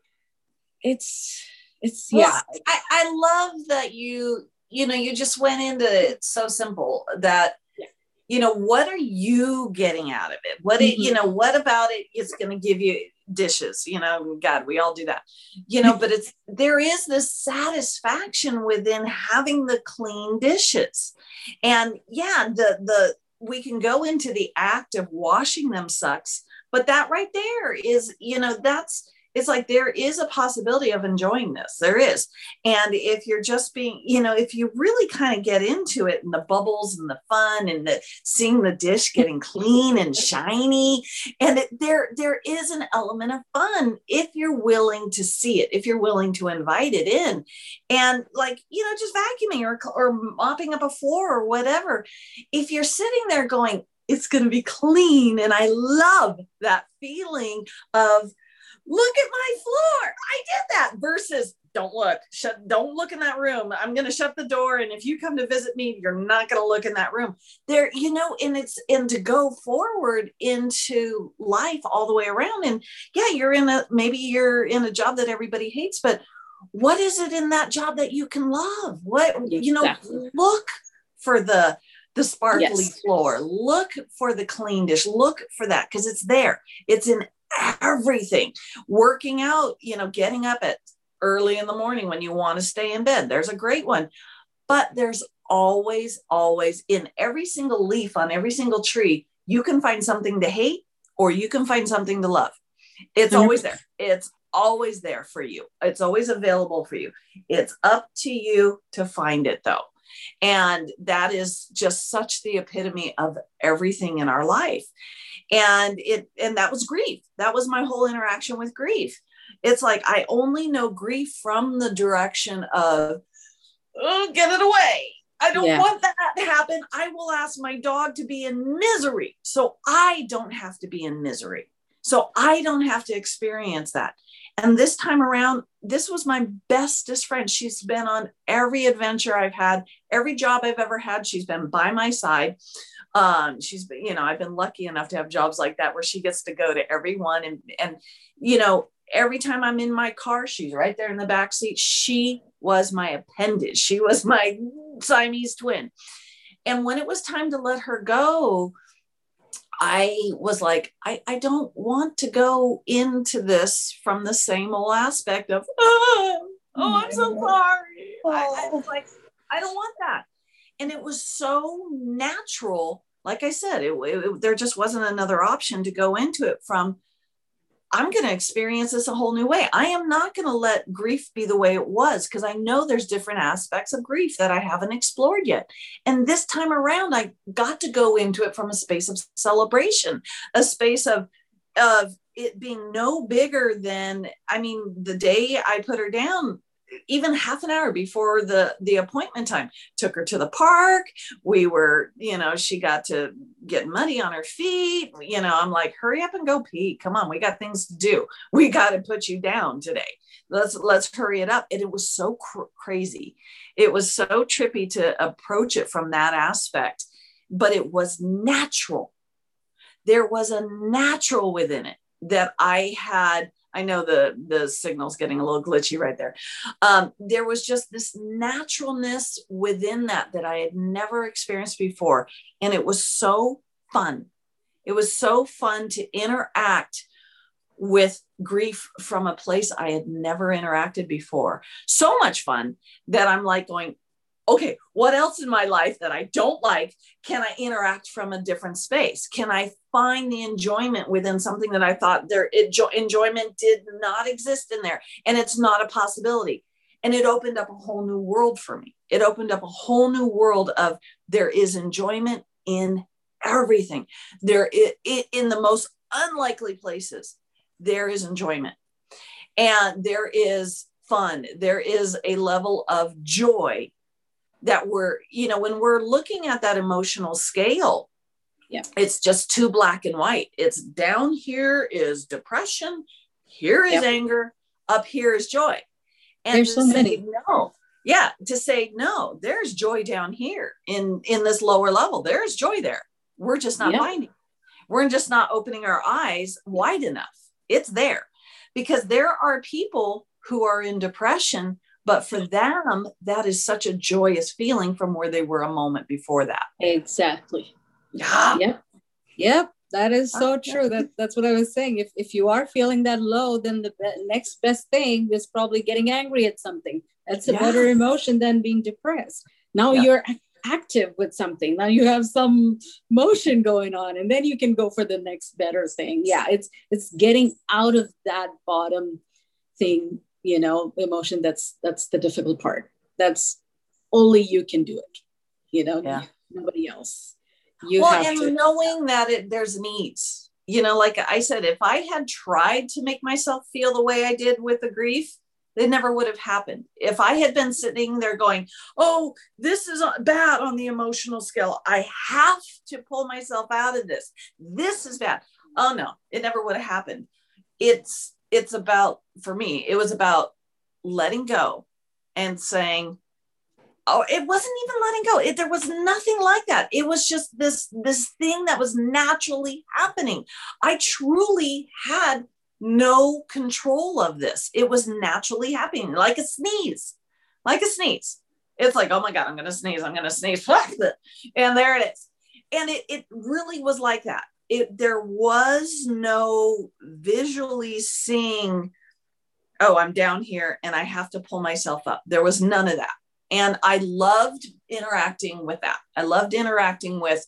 it's, it's, well, yeah. I, I love that you, you know, you just went into it so simple that, yeah. you know, what are you getting out of it? What, mm-hmm. it, you know, what about it is going to give you dishes, you know, God, we all do that, you know, but it's, there is this satisfaction within having the clean dishes. And yeah, the, the, we can go into the act of washing them sucks, but that right there is, you know, that's, it's like, there is a possibility of enjoying this. There is. And if you're just being, you know, if you really kind of get into it and the bubbles and the fun and the seeing the dish getting clean and shiny, and it, there, there is an element of fun if you're willing to see it, if you're willing to invite it in, and like, you know, just vacuuming or, or mopping up a floor or whatever. If you're sitting there going, it's going to be clean. And I love that feeling of, look at my floor. I did that versus don't look, shut, don't look in that room. I'm going to shut the door. And if you come to visit me, you're not going to look in that room there, you know, and it's, and to go forward into life all the way around. And yeah, you're in a, maybe you're in a job that everybody hates, but what is it in that job that you can love? What, you know, exactly. Look for the, the sparkly yes. floor, look for the clean dish, look for that. Cause it's there. It's in everything. Working out, you know, getting up at early in the morning when you want to stay in bed. There's a great one. But there's always, always in every single leaf on every single tree, you can find something to hate or you can find something to love. It's always there. It's always there for you. It's always available for you. It's up to you to find it though. And that is just such the epitome of everything in our life. And it, and that was grief. That was my whole interaction with grief. It's like, I only know grief from the direction of, oh, get it away. I don't yeah. want that to happen. I will ask my dog to be in misery so I don't have to be in misery. So I don't have to experience that. And this time around, this was my bestest friend. She's been on every adventure I've had, every job I've ever had. She's been by my side. Um, she's been, you know, I've been lucky enough to have jobs like that where she gets to go to everyone. And, and, you know, every time I'm in my car, she's right there in the back seat. She was my appendage. She was my Siamese twin. And when it was time to let her go, I was like, I, I don't want to go into this from the same old aspect of, oh, oh I'm so sorry. I, I was like, I don't want that. And it was so natural. Like I said, it, it, there just wasn't another option to go into it from, I'm going to experience this a whole new way. I am not going to let grief be the way it was because I know there's different aspects of grief that I haven't explored yet. And this time around, I got to go into it from a space of celebration, a space of, of it being no bigger than, I mean, the day I put her down, even half an hour before the, the appointment time, took her to the park. We were, you know, she got to get muddy on her feet. You know, I'm like, hurry up and go pee. Come on. We got things to do. We got to put you down today. Let's, let's hurry it up. And it was so cr- crazy. It was so trippy to approach it from that aspect, but it was natural. There was a natural within it that I had. I know the, the signal's getting a little glitchy right there. Um, there was just this naturalness within that that I had never experienced before. And it was so fun. It was so fun to interact with grief from a place I had never interacted before. So much fun that I'm like going, okay, what else in my life that I don't like can I interact from a different space? Can I find the enjoyment within something that I thought there enjoy, enjoyment did not exist in there, and it's not a possibility? And it opened up a whole new world for me. It opened up a whole new world of there is enjoyment in everything. There it, it, in the most unlikely places, there is enjoyment, and there is fun. There is a level of joy that we're, you know, when we're looking at that emotional scale, yeah, it's just too black and white. It's down here is depression, here is yep. anger, up here is joy. And there's so many. No, yeah, to say no, there's joy down here in in this lower level. There's joy there. We're just not yep. finding. We're just not opening our eyes wide enough. It's there because there are people who are in depression. But for them, that is such a joyous feeling from where they were a moment before that. Exactly. Yeah. Yep. Yep. That is so true. That, that's what I was saying. If if you are feeling that low, then the be- next best thing is probably getting angry at something. That's a yeah. better emotion than being depressed. Now yeah. you're active with something. Now you have some motion going on, and then you can go for the next better thing. Yeah. It's it's getting out of that bottom thing. You know, emotion, that's that's the difficult part. That's only you can do it, you know, yeah. nobody else. You well, have and to. knowing that it, there's needs, you know, like I said, if I had tried to make myself feel the way I did with the grief, it never would have happened. If I had been sitting there going, oh, this is bad on the emotional scale, I have to pull myself out of this. This is bad. Oh, no, it never would have happened. It's It's about, for me, it was about letting go and saying, oh, it wasn't even letting go. It, there was nothing like that. It was just this, this thing that was naturally happening. I truly had no control of this. It was naturally happening, like a sneeze, like a sneeze. It's like, oh my God, I'm going to sneeze. I'm going to sneeze. And there it is. And it, it really was like that. It, there was no visually seeing oh, I'm down here and I have to pull myself up. There was none of that. And I loved interacting with that. I loved interacting with,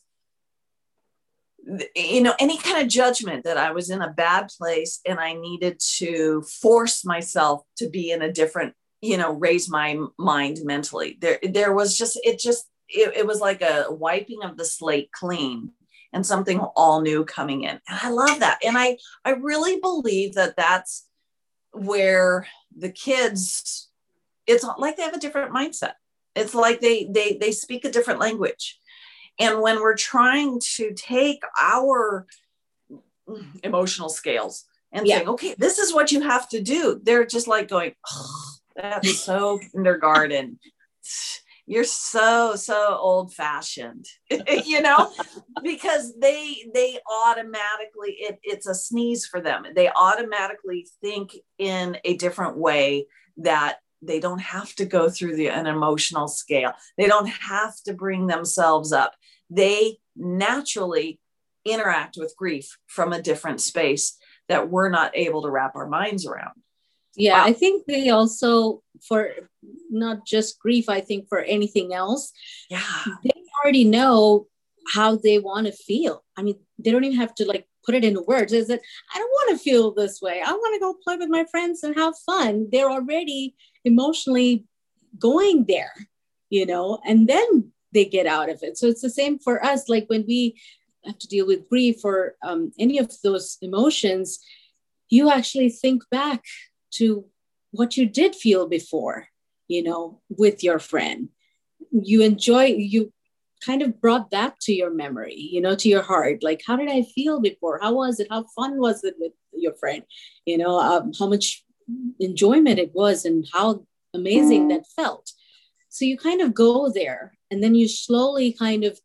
you know, any kind of judgment that I was in a bad place and I needed to force myself to be in a different, you know, raise my mind mentally. There, there was just, it just, it, it was like a wiping of the slate clean and something all new coming in. And I love that. And I, I really believe that that's where the kids, it's like they have a different mindset. It's like they, they, they speak a different language. And when we're trying to take our emotional scales and yeah. saying, okay, this is what you have to do, they're just like going, oh, that's so kindergarten. You're so, so old fashioned, you know, because they, they automatically, it, it's a sneeze for them. They automatically think in a different way, that they don't have to go through the, an emotional scale. They don't have to bring themselves up. They naturally interact with grief from a different space that we're not able to wrap our minds around. Yeah, wow. I think they also, for not just grief, I think for anything else, yeah, they already know how they want to feel. I mean, they don't even have to like put it into words. Is that I don't want to feel this way. I want to go play with my friends and have fun. They're already emotionally going there, you know, and then they get out of it. So it's the same for us. Like when we have to deal with grief or um, any of those emotions, you actually think back to what you did feel before, you know, with your friend. You enjoy, you kind of brought that to your memory, you know, to your heart. Like, how did I feel before? How was it? How fun was it with your friend? You know, um, how much enjoyment it was and how amazing that felt. So you kind of go there and then you slowly kind of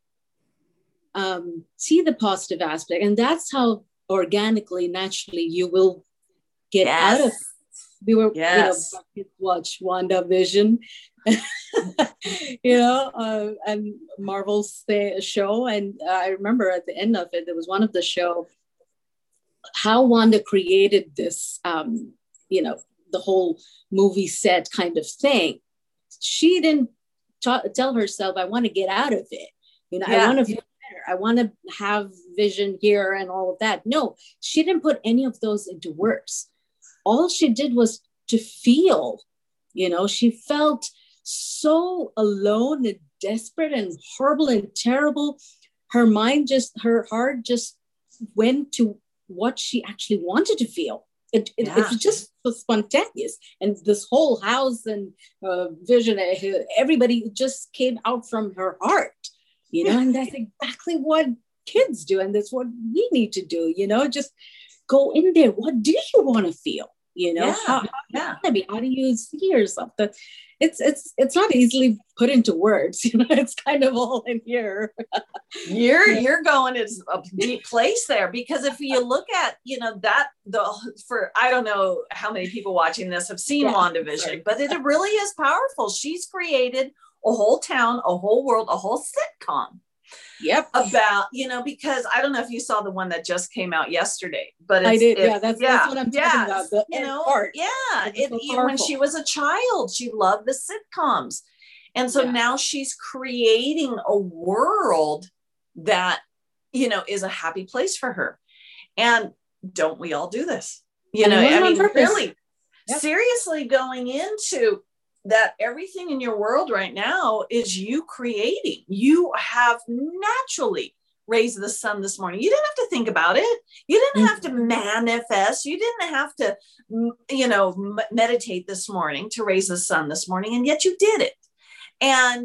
um, see the positive aspect. And that's how organically, naturally, you will get yes. out of it. We were, yes. you know, watch WandaVision, you know, uh, and Marvel's show. And uh, I remember at the end of it, there was one of the show, how Wanda created this, um, you know, the whole movie set kind of thing. She didn't t- tell herself, I want to get out of it. You know, yeah. I want to feel better. I want to have vision here and all of that. No, she didn't put any of those into words. All she did was to feel, you know, she felt so alone and desperate and horrible and terrible. Her mind just, her heart just went to what she actually wanted to feel. It, it, yeah. it just was spontaneous. And this whole house and uh, vision, everybody just came out from her heart, you know, and that's exactly what kids do. And that's what we need to do, you know, just go in there. What do you want to feel? You know, yeah, how, how, yeah. how do you see yourself? That it's it's it's not easily put into words. You know, it's kind of all in here. you're you're going to a deep place there, because if you look at, you know, that the for I don't know how many people watching this have seen yeah, WandaVision, right. but it really is powerful. She's created a whole town, a whole world, a whole sitcom. Yep. About, you know, because I don't know if you saw the one that just came out yesterday, but it's, I did. It, yeah, that's, yeah, that's what I'm yeah, talking about. The you know, part. yeah. It, so when she was a child, she loved the sitcoms. And so yeah. now she's creating a world that, you know, is a happy place for her. And don't we all do this? You know, I mean, really, yep. seriously going into that everything in your world right now is you creating. You have naturally raised the sun this morning. You didn't have to think about it. You didn't have to manifest. You didn't have to, you know, meditate this morning to raise the sun this morning. And yet you did it. And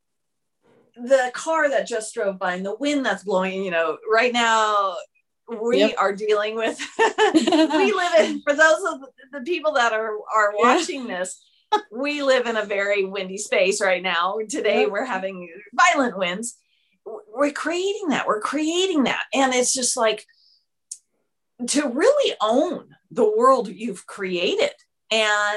the car that just drove by and the wind that's blowing, you know, right now we yep. are dealing with, we live in, for those of the people that are, are watching yeah. this, we live in a very windy space right now. Today yep. we're having violent winds. We're creating that. We're creating that. And it's just like to really own the world you've created. And,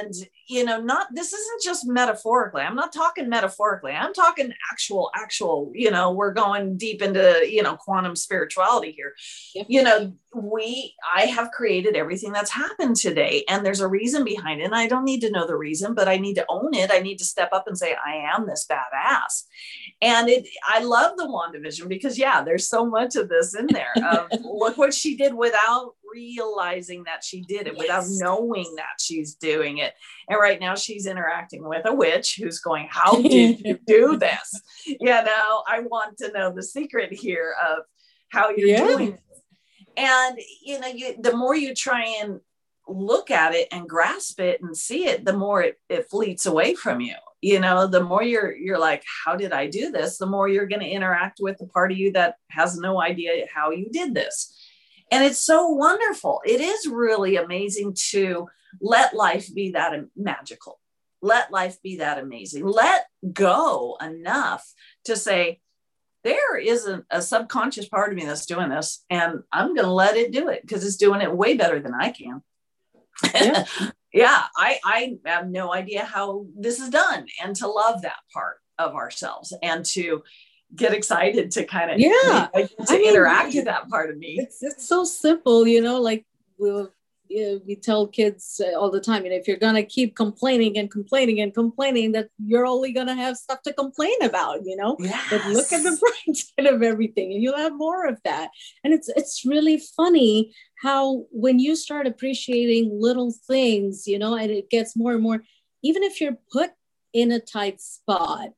you know, not, this isn't just metaphorically. I'm not talking metaphorically. I'm talking actual, actual, you know, we're going deep into, you know, quantum spirituality here. Yep. You know, we, I have created everything that's happened today, and there's a reason behind it. And I don't need to know the reason, but I need to own it. I need to step up and say, I am this badass. And it, I love the WandaVision because yeah, there's so much of this in there. Of, look what she did without realizing that she did it, yes. without knowing that she's doing it. And right now she's interacting with a witch who's going, how did you do this? You know, I want to know the secret here of how you're yeah. doing it. And, you know, you, the more you try and look at it and grasp it and see it, the more it, it fleets away from you. You know, the more you're, you're like, how did I do this? The more you're going to interact with the part of you that has no idea how you did this. And it's so wonderful. It is really amazing to let life be that magical. Let life be that amazing. Let go enough to say, there isn't a subconscious part of me that's doing this, and I'm going to let it do it because it's doing it way better than I can. Yeah. yeah, I, I have no idea how this is done, and to love that part of ourselves and to get excited to kind of yeah to I interact mean, with that part of me. It's, it's so simple, you know, like we'll, you know, we tell kids all the time, you know, if you're going to keep complaining and complaining and complaining, that you're only going to have stuff to complain about, you know, yes. but look at the bright side of everything and you'll have more of that. And it's, it's really funny how when you start appreciating little things, you know, and it gets more and more, even if you're put in a tight spot,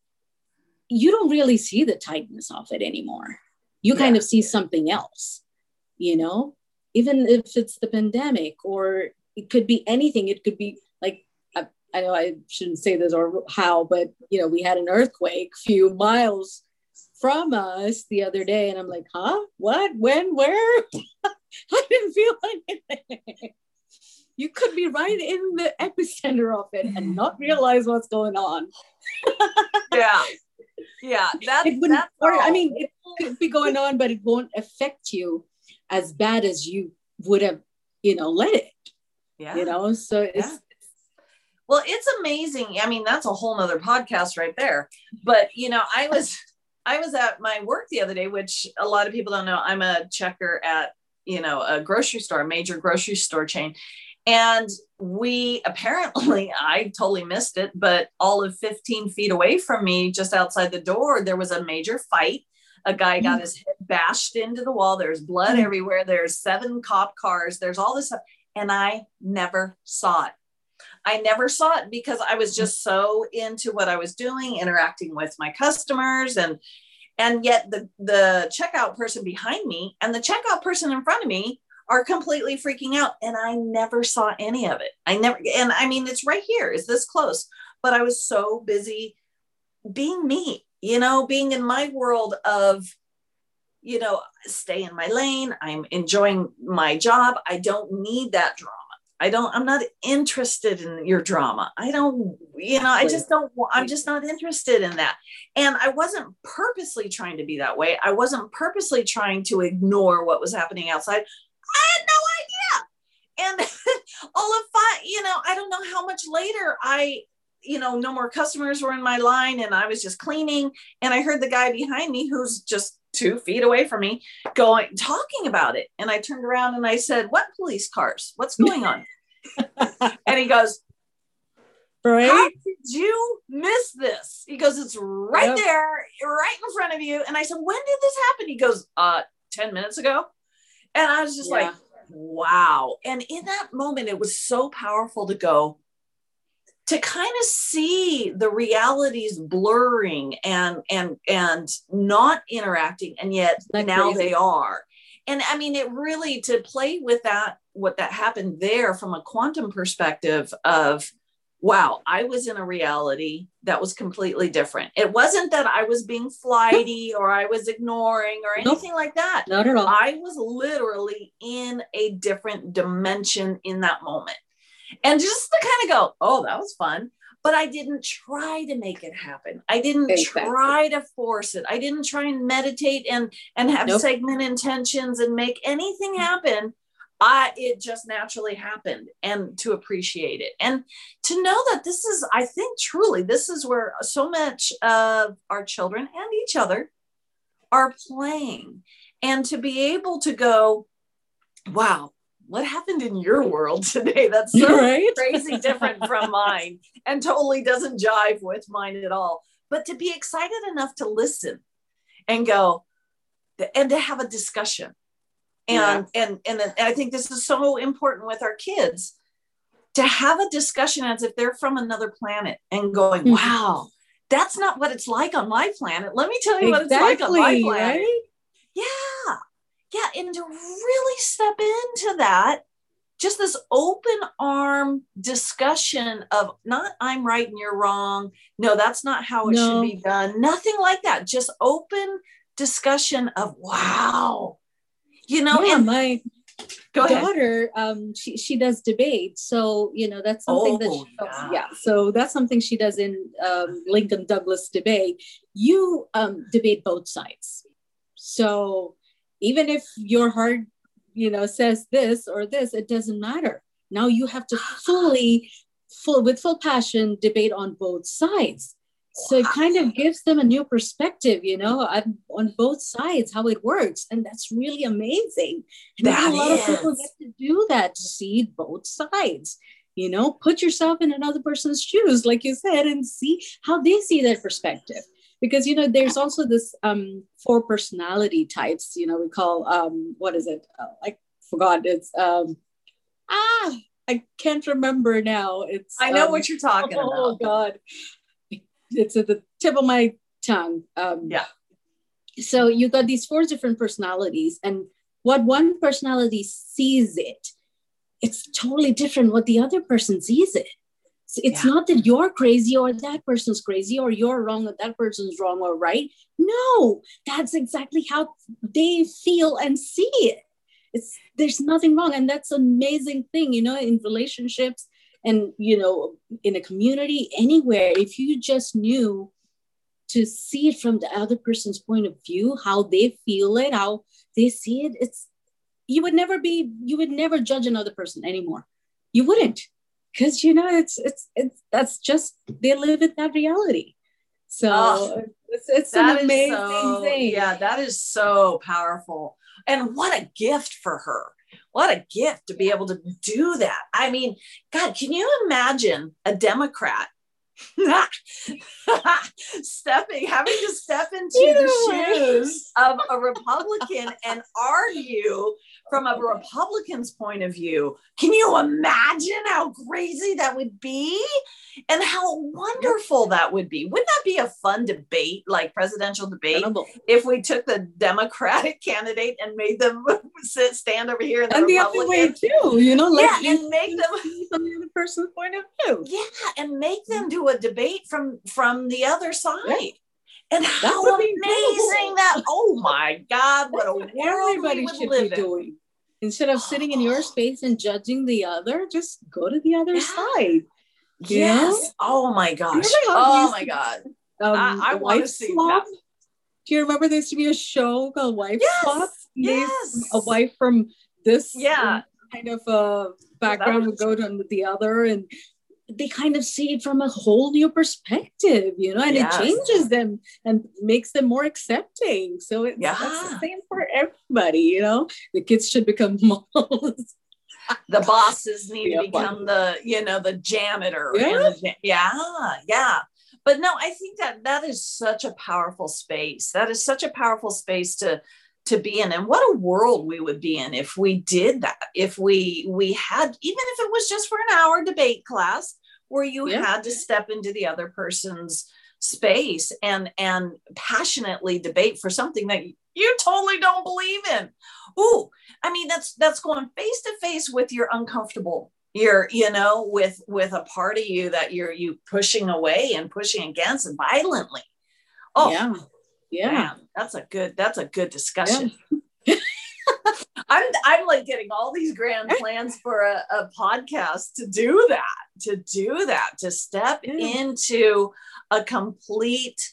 you don't really see the tightness of it anymore. You yeah. kind of see something else, you know, even if it's the pandemic, or it could be anything. It could be like, I, I know I shouldn't say this or how, but, you know, we had an earthquake a few miles from us the other day. And I'm like, huh, what, when, where? I didn't feel anything. You could be right in the epicenter of it and not realize what's going on. yeah. Yeah, that's, it that's or, I mean, it could be going on, but it won't affect you as bad as you would have, you know, let it. Yeah. You know, so it's. Yeah. Well, it's amazing. I mean, that's a whole nother podcast right there. But, you know, I was, I was at my work the other day, which a lot of people don't know. I'm a checker at, you know, a grocery store, a major grocery store chain. And we apparently, I totally missed it, but all of fifteen feet away from me, just outside the door, there was a major fight. A guy got his head bashed into the wall. There's blood everywhere. There's seven cop cars. There's all this stuff. And I never saw it. I never saw it because I was just so into what I was doing, interacting with my customers. And, and yet the, the checkout person behind me and the checkout person in front of me are completely freaking out. And I never saw any of it. I never, and I mean, it's right here, it's this close, but I was so busy being me, you know, being in my world of, you know, stay in my lane. I'm enjoying my job. I don't need that drama. I don't, I'm not interested in your drama. I don't, you know, I just don't, I'm just not interested in that. And I wasn't purposely trying to be that way. I wasn't purposely trying to ignore what was happening outside. I had no idea. And all of five, you know, I don't know how much later I, you know, no more customers were in my line and I was just cleaning. And I heard the guy behind me, who's just two feet away from me, going, talking about it. And I turned around and I said, what police cars? What's going on? And he goes, right? How did you miss this? He goes, it's right yep. there, right in front of you. And I said, when did this happen? He goes, uh, ten minutes ago. And I was just yeah. like, wow. And in that moment, it was so powerful to go, to kind of see the realities blurring and, and, and not interacting. And yet That's now crazy. They are. And I mean, it really, to play with that, what that happened there from a quantum perspective of, wow, I was in a reality that was completely different. It wasn't that I was being flighty or I was ignoring or anything nope. like that. Not at all. I was literally in a different dimension in that moment. And just to kind of go, oh, that was fun. But I didn't try to make it happen. I didn't exactly. try to force it. I didn't try and meditate and, and have nope. segment intentions and make anything happen. I, it just naturally happened, and to appreciate it and to know that this is, I think truly, this is where so much of our children and each other are playing, and to be able to go, wow, what happened in your world today? That's so right? crazy different from mine and totally doesn't jive with mine at all. But to be excited enough to listen and go, and to have a discussion. And, yeah. and, and, and I think this is so important with our kids, to have a discussion as if they're from another planet and going, mm-hmm. wow, that's not what it's like on my planet. Let me tell you exactly, what it's like on my planet. Right? Yeah. Yeah. And to really step into that, just this open arm discussion of not I'm right and you're wrong. No, that's not how it no. should be done. Nothing like that. Just open discussion of, wow. You know, yeah, and my daughter, um, she, she does debate. So, you know, that's something oh, that, she, yeah. yeah. So that's something she does in um, Lincoln Douglas debate. You um, debate both sides. So even if your heart, you know, says this or this, it doesn't matter. Now you have to fully, full with full passion, debate on both sides. So it kind of gives them a new perspective, you know, on, on both sides, how it works. And that's really amazing. And that a lot is. of people get to do that, to see both sides, you know, put yourself in another person's shoes, like you said, and see how they see that perspective. Because, you know, there's also this um, four personality types, you know, we call, um, what is it? Oh, I forgot. It's, um, ah, I can't remember now. It's. I know um, what you're talking oh, about. Oh, God. It's at the tip of my tongue. Um, yeah. So you got these four different personalities, and what one personality sees it, it's totally different what the other person sees it. So it's yeah. not that you're crazy or that person's crazy or you're wrong or that person's wrong or right. No, that's exactly how they feel and see it. It's there's nothing wrong. And that's an amazing thing, you know, in relationships. And, you know, in a community, anywhere, if you just knew to see it from the other person's point of view, how they feel it, how they see it, it's, you would never be, you would never judge another person anymore. You wouldn't, because, you know, it's, it's, it's, that's just, they live in that reality. So oh, it's, it's an amazing so, thing. Yeah, that is so powerful. And what a gift for her. What a gift to be able to do that. I mean, God, can you imagine a Democrat stepping, having to step into Either the way. shoes of a Republican and argue from a Republican's point of view? Can you imagine how crazy that would be? And how wonderful that would be? Wouldn't that be a fun debate, like presidential debate, Incredible. if we took the Democratic candidate and made them sit, stand over here in the and Republican? the other way too, you know, yeah, and make them from the other person's point of view. Yeah, and make them do a debate from from the other side. Yeah. And that how amazing that! Oh my God, what a world everybody we would should live be in. doing. Instead of sitting in your space and judging the other, just go to the other yeah. side. Yes. Know? Oh my gosh. Oh my God. Um, I, I want to see that. Do you remember there used to be a show called Wife yes. Swap? Yes. A wife from this yeah. kind of uh, background well, would go to the other, and they kind of see it from a whole new perspective, you know, and yes. it changes them and makes them more accepting. So it's yeah. that's the same for everybody, you know. The kids should become models. The bosses need yeah, to become fun. the, you know, the janitor. Yeah. And the, yeah. Yeah. But no, I think that that is such a powerful space. That is such a powerful space to, to be in. And what a world we would be in if we did that. If we, we had, even if it was just for an hour debate class where you yeah. had to step into the other person's space and, and passionately debate for something that you totally don't believe in. Ooh, I mean, that's, that's going face to face with your uncomfortable, you're, you know, with, with a part of you that you're, you pushing away and pushing against violently. Oh, yeah. Yeah. Man, that's a good, that's a good discussion. Yeah. I'm, I'm like getting all these grand plans for a, a podcast to do that, to do that, to step yeah. into a complete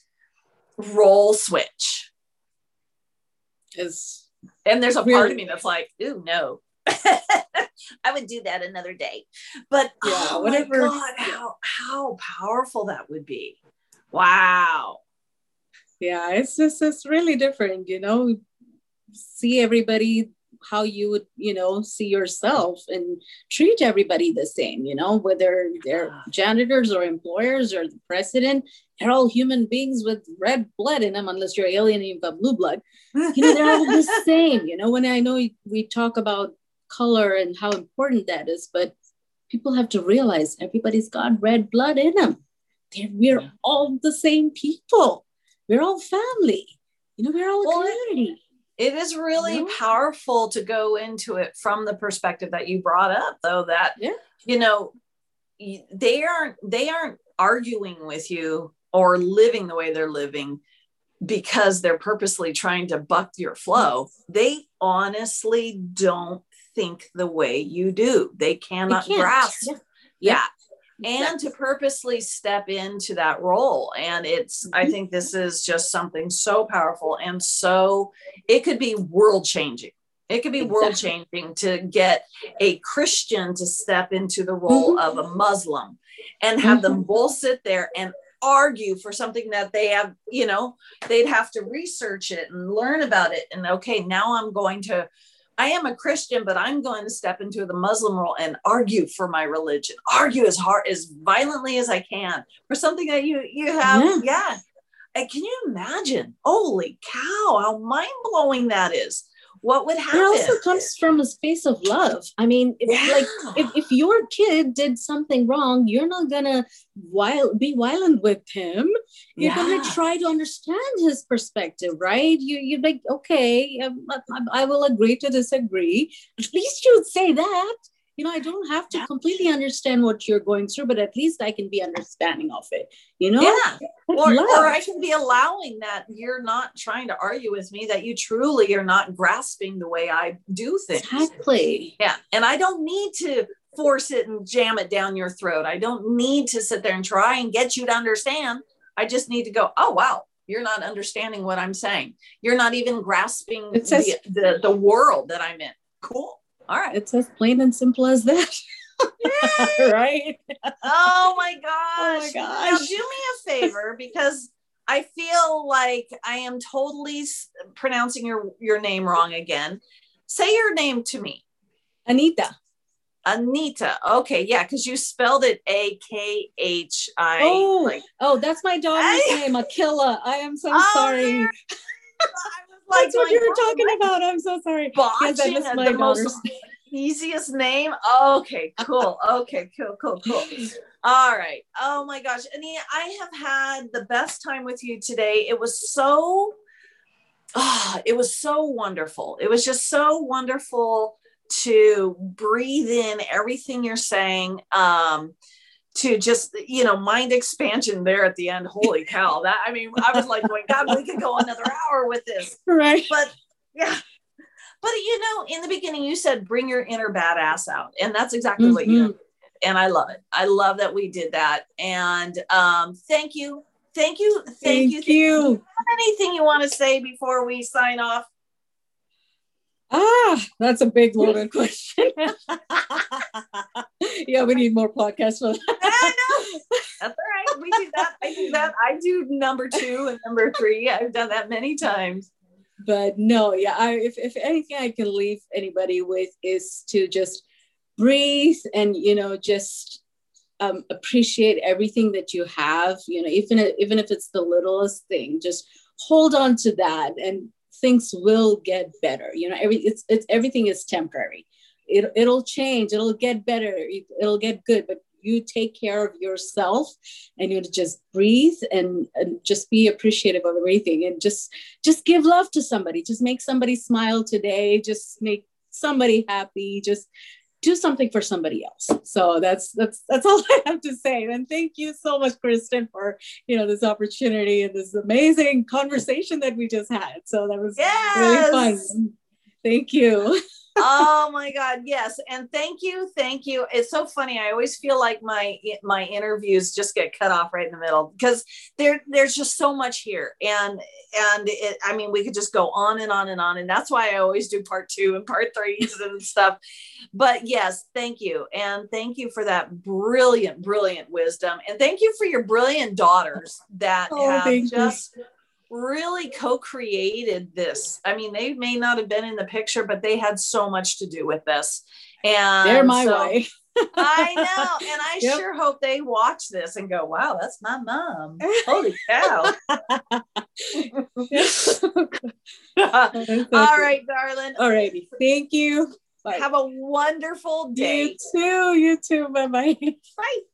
role switch. Is and there's a really? part of me that's like, ooh, no, I would do that another day. But yeah, oh whatever. My God, how, how powerful that would be. Wow. Yeah, it's just, it's really different, you know, see everybody how you would, you know, see yourself and treat everybody the same, you know, whether they're janitors or employers or the president, they're all human beings with red blood in them, unless you're alien and you've got blue blood. You know, they're all the same, you know, when I know we talk about color and how important that is, but people have to realize everybody's got red blood in them. They're, we're yeah. all the same people. We're all family. You know, we're all a well, community. It is really you know? powerful to go into it from the perspective that you brought up, though, that, yeah. you know, they aren't, they aren't arguing with you or living the way they're living because they're purposely trying to buck your flow. They honestly don't think the way you do. They cannot grasp. Yeah. yeah. And to purposely step into that role. And it's, I think this is just something so powerful and so, it could be world changing. It could be exactly. world changing to get a Christian to step into the role mm-hmm. of a Muslim and have mm-hmm. them both sit there and argue for something that they have, you know, they'd have to research it and learn about it. And okay, now I'm going to, I am a Christian, but I'm going to step into the Muslim role and argue for my religion, argue as hard, as violently as I can for something that you, you have. Yeah. yeah. And can you imagine? Holy cow, how mind blowing that is. What would happen? It also comes from a space of love. I mean, if, yeah. like if, if your kid did something wrong, you're not gonna wild, be violent with him. You're yeah. gonna try to understand his perspective, right? You you're like, okay, I, I, I will agree to disagree. At least you would say that. You know, I don't have to yeah. completely understand what you're going through, but at least I can be understanding of it, you know? Yeah. Or, or I can be allowing that you're not trying to argue with me, that you truly are not grasping the way I do things. Exactly. Yeah. And I don't need to force it and jam it down your throat. I don't need to sit there and try and get you to understand. I just need to go, oh, wow, you're not understanding what I'm saying. You're not even grasping it says- the, the, the world that I'm in. Cool. All right. It's as plain and simple as that. Right? Oh my gosh. Oh my gosh. Now do me a favor, because I feel like I am totally pronouncing your, your name wrong again. Say your name to me. Anita. Anita. Okay. Yeah. Because you spelled it A K H I. Oh, like, oh, that's my daughter's I, name, Akila. I am so oh, sorry. I Like That's what you were talking like, about. I'm so sorry. Yes, I missed my the daughter's most easiest name. Okay, cool. Okay, cool, cool, cool. All right. Oh my gosh. Anita, I have had the best time with you today. It was so, oh, it was so wonderful. It was just so wonderful to breathe in everything you're saying. Um, to just, you know, mind expansion there at the end. Holy cow. That, I mean, I was like going, God, we could go another hour with this. Right. But yeah. But, you know, in the beginning, you said, bring your inner badass out. And that's exactly mm-hmm. what you did. And I love it. I love that we did that. And um, thank you. Thank you. Thank, thank you. Thank you. you. Anything you want to say before we sign off? Ah, that's a big loaded question. Yeah, we need more podcasts for that. I know. That's all right. We do that. I do that. I do number two and number three. I've done that many times. But no, yeah, I, if, if anything I can leave anybody with is to just breathe and, you know, just um, appreciate everything that you have, you know, even, even if it's the littlest thing, just hold on to that and things will get better. You know, every it's it's everything is temporary. It it'll change. It'll get better. It, it'll get good. But you take care of yourself, and you just breathe and, and just be appreciative of everything, and just just give love to somebody. Just make somebody smile today. Just make somebody happy. Just do something for somebody else. So that's that's that's all I have to say. And thank you so much, Kristen, for you know this opportunity and this amazing conversation that we just had. So that was yes. really fun. Thank you. Oh my God. Yes. And thank you. Thank you. It's so funny. I always feel like my, my interviews just get cut off right in the middle because there, there's just so much here. And, and it, I mean, we could just go on and on and on. And that's why I always do part two and part threes and stuff. But yes, thank you. And thank you for that brilliant, brilliant wisdom. And thank you for your brilliant daughters that Oh, have just you. really co-created this. I mean, they may not have been in the picture, but they had so much to do with this. And they're my so, way. I know. And I yep. sure hope they watch this and go, wow, that's my mom. Holy cow. All right, darling. All righty. Thank you. Bye. Have a wonderful day. You too. You too. Bye-bye. Bye.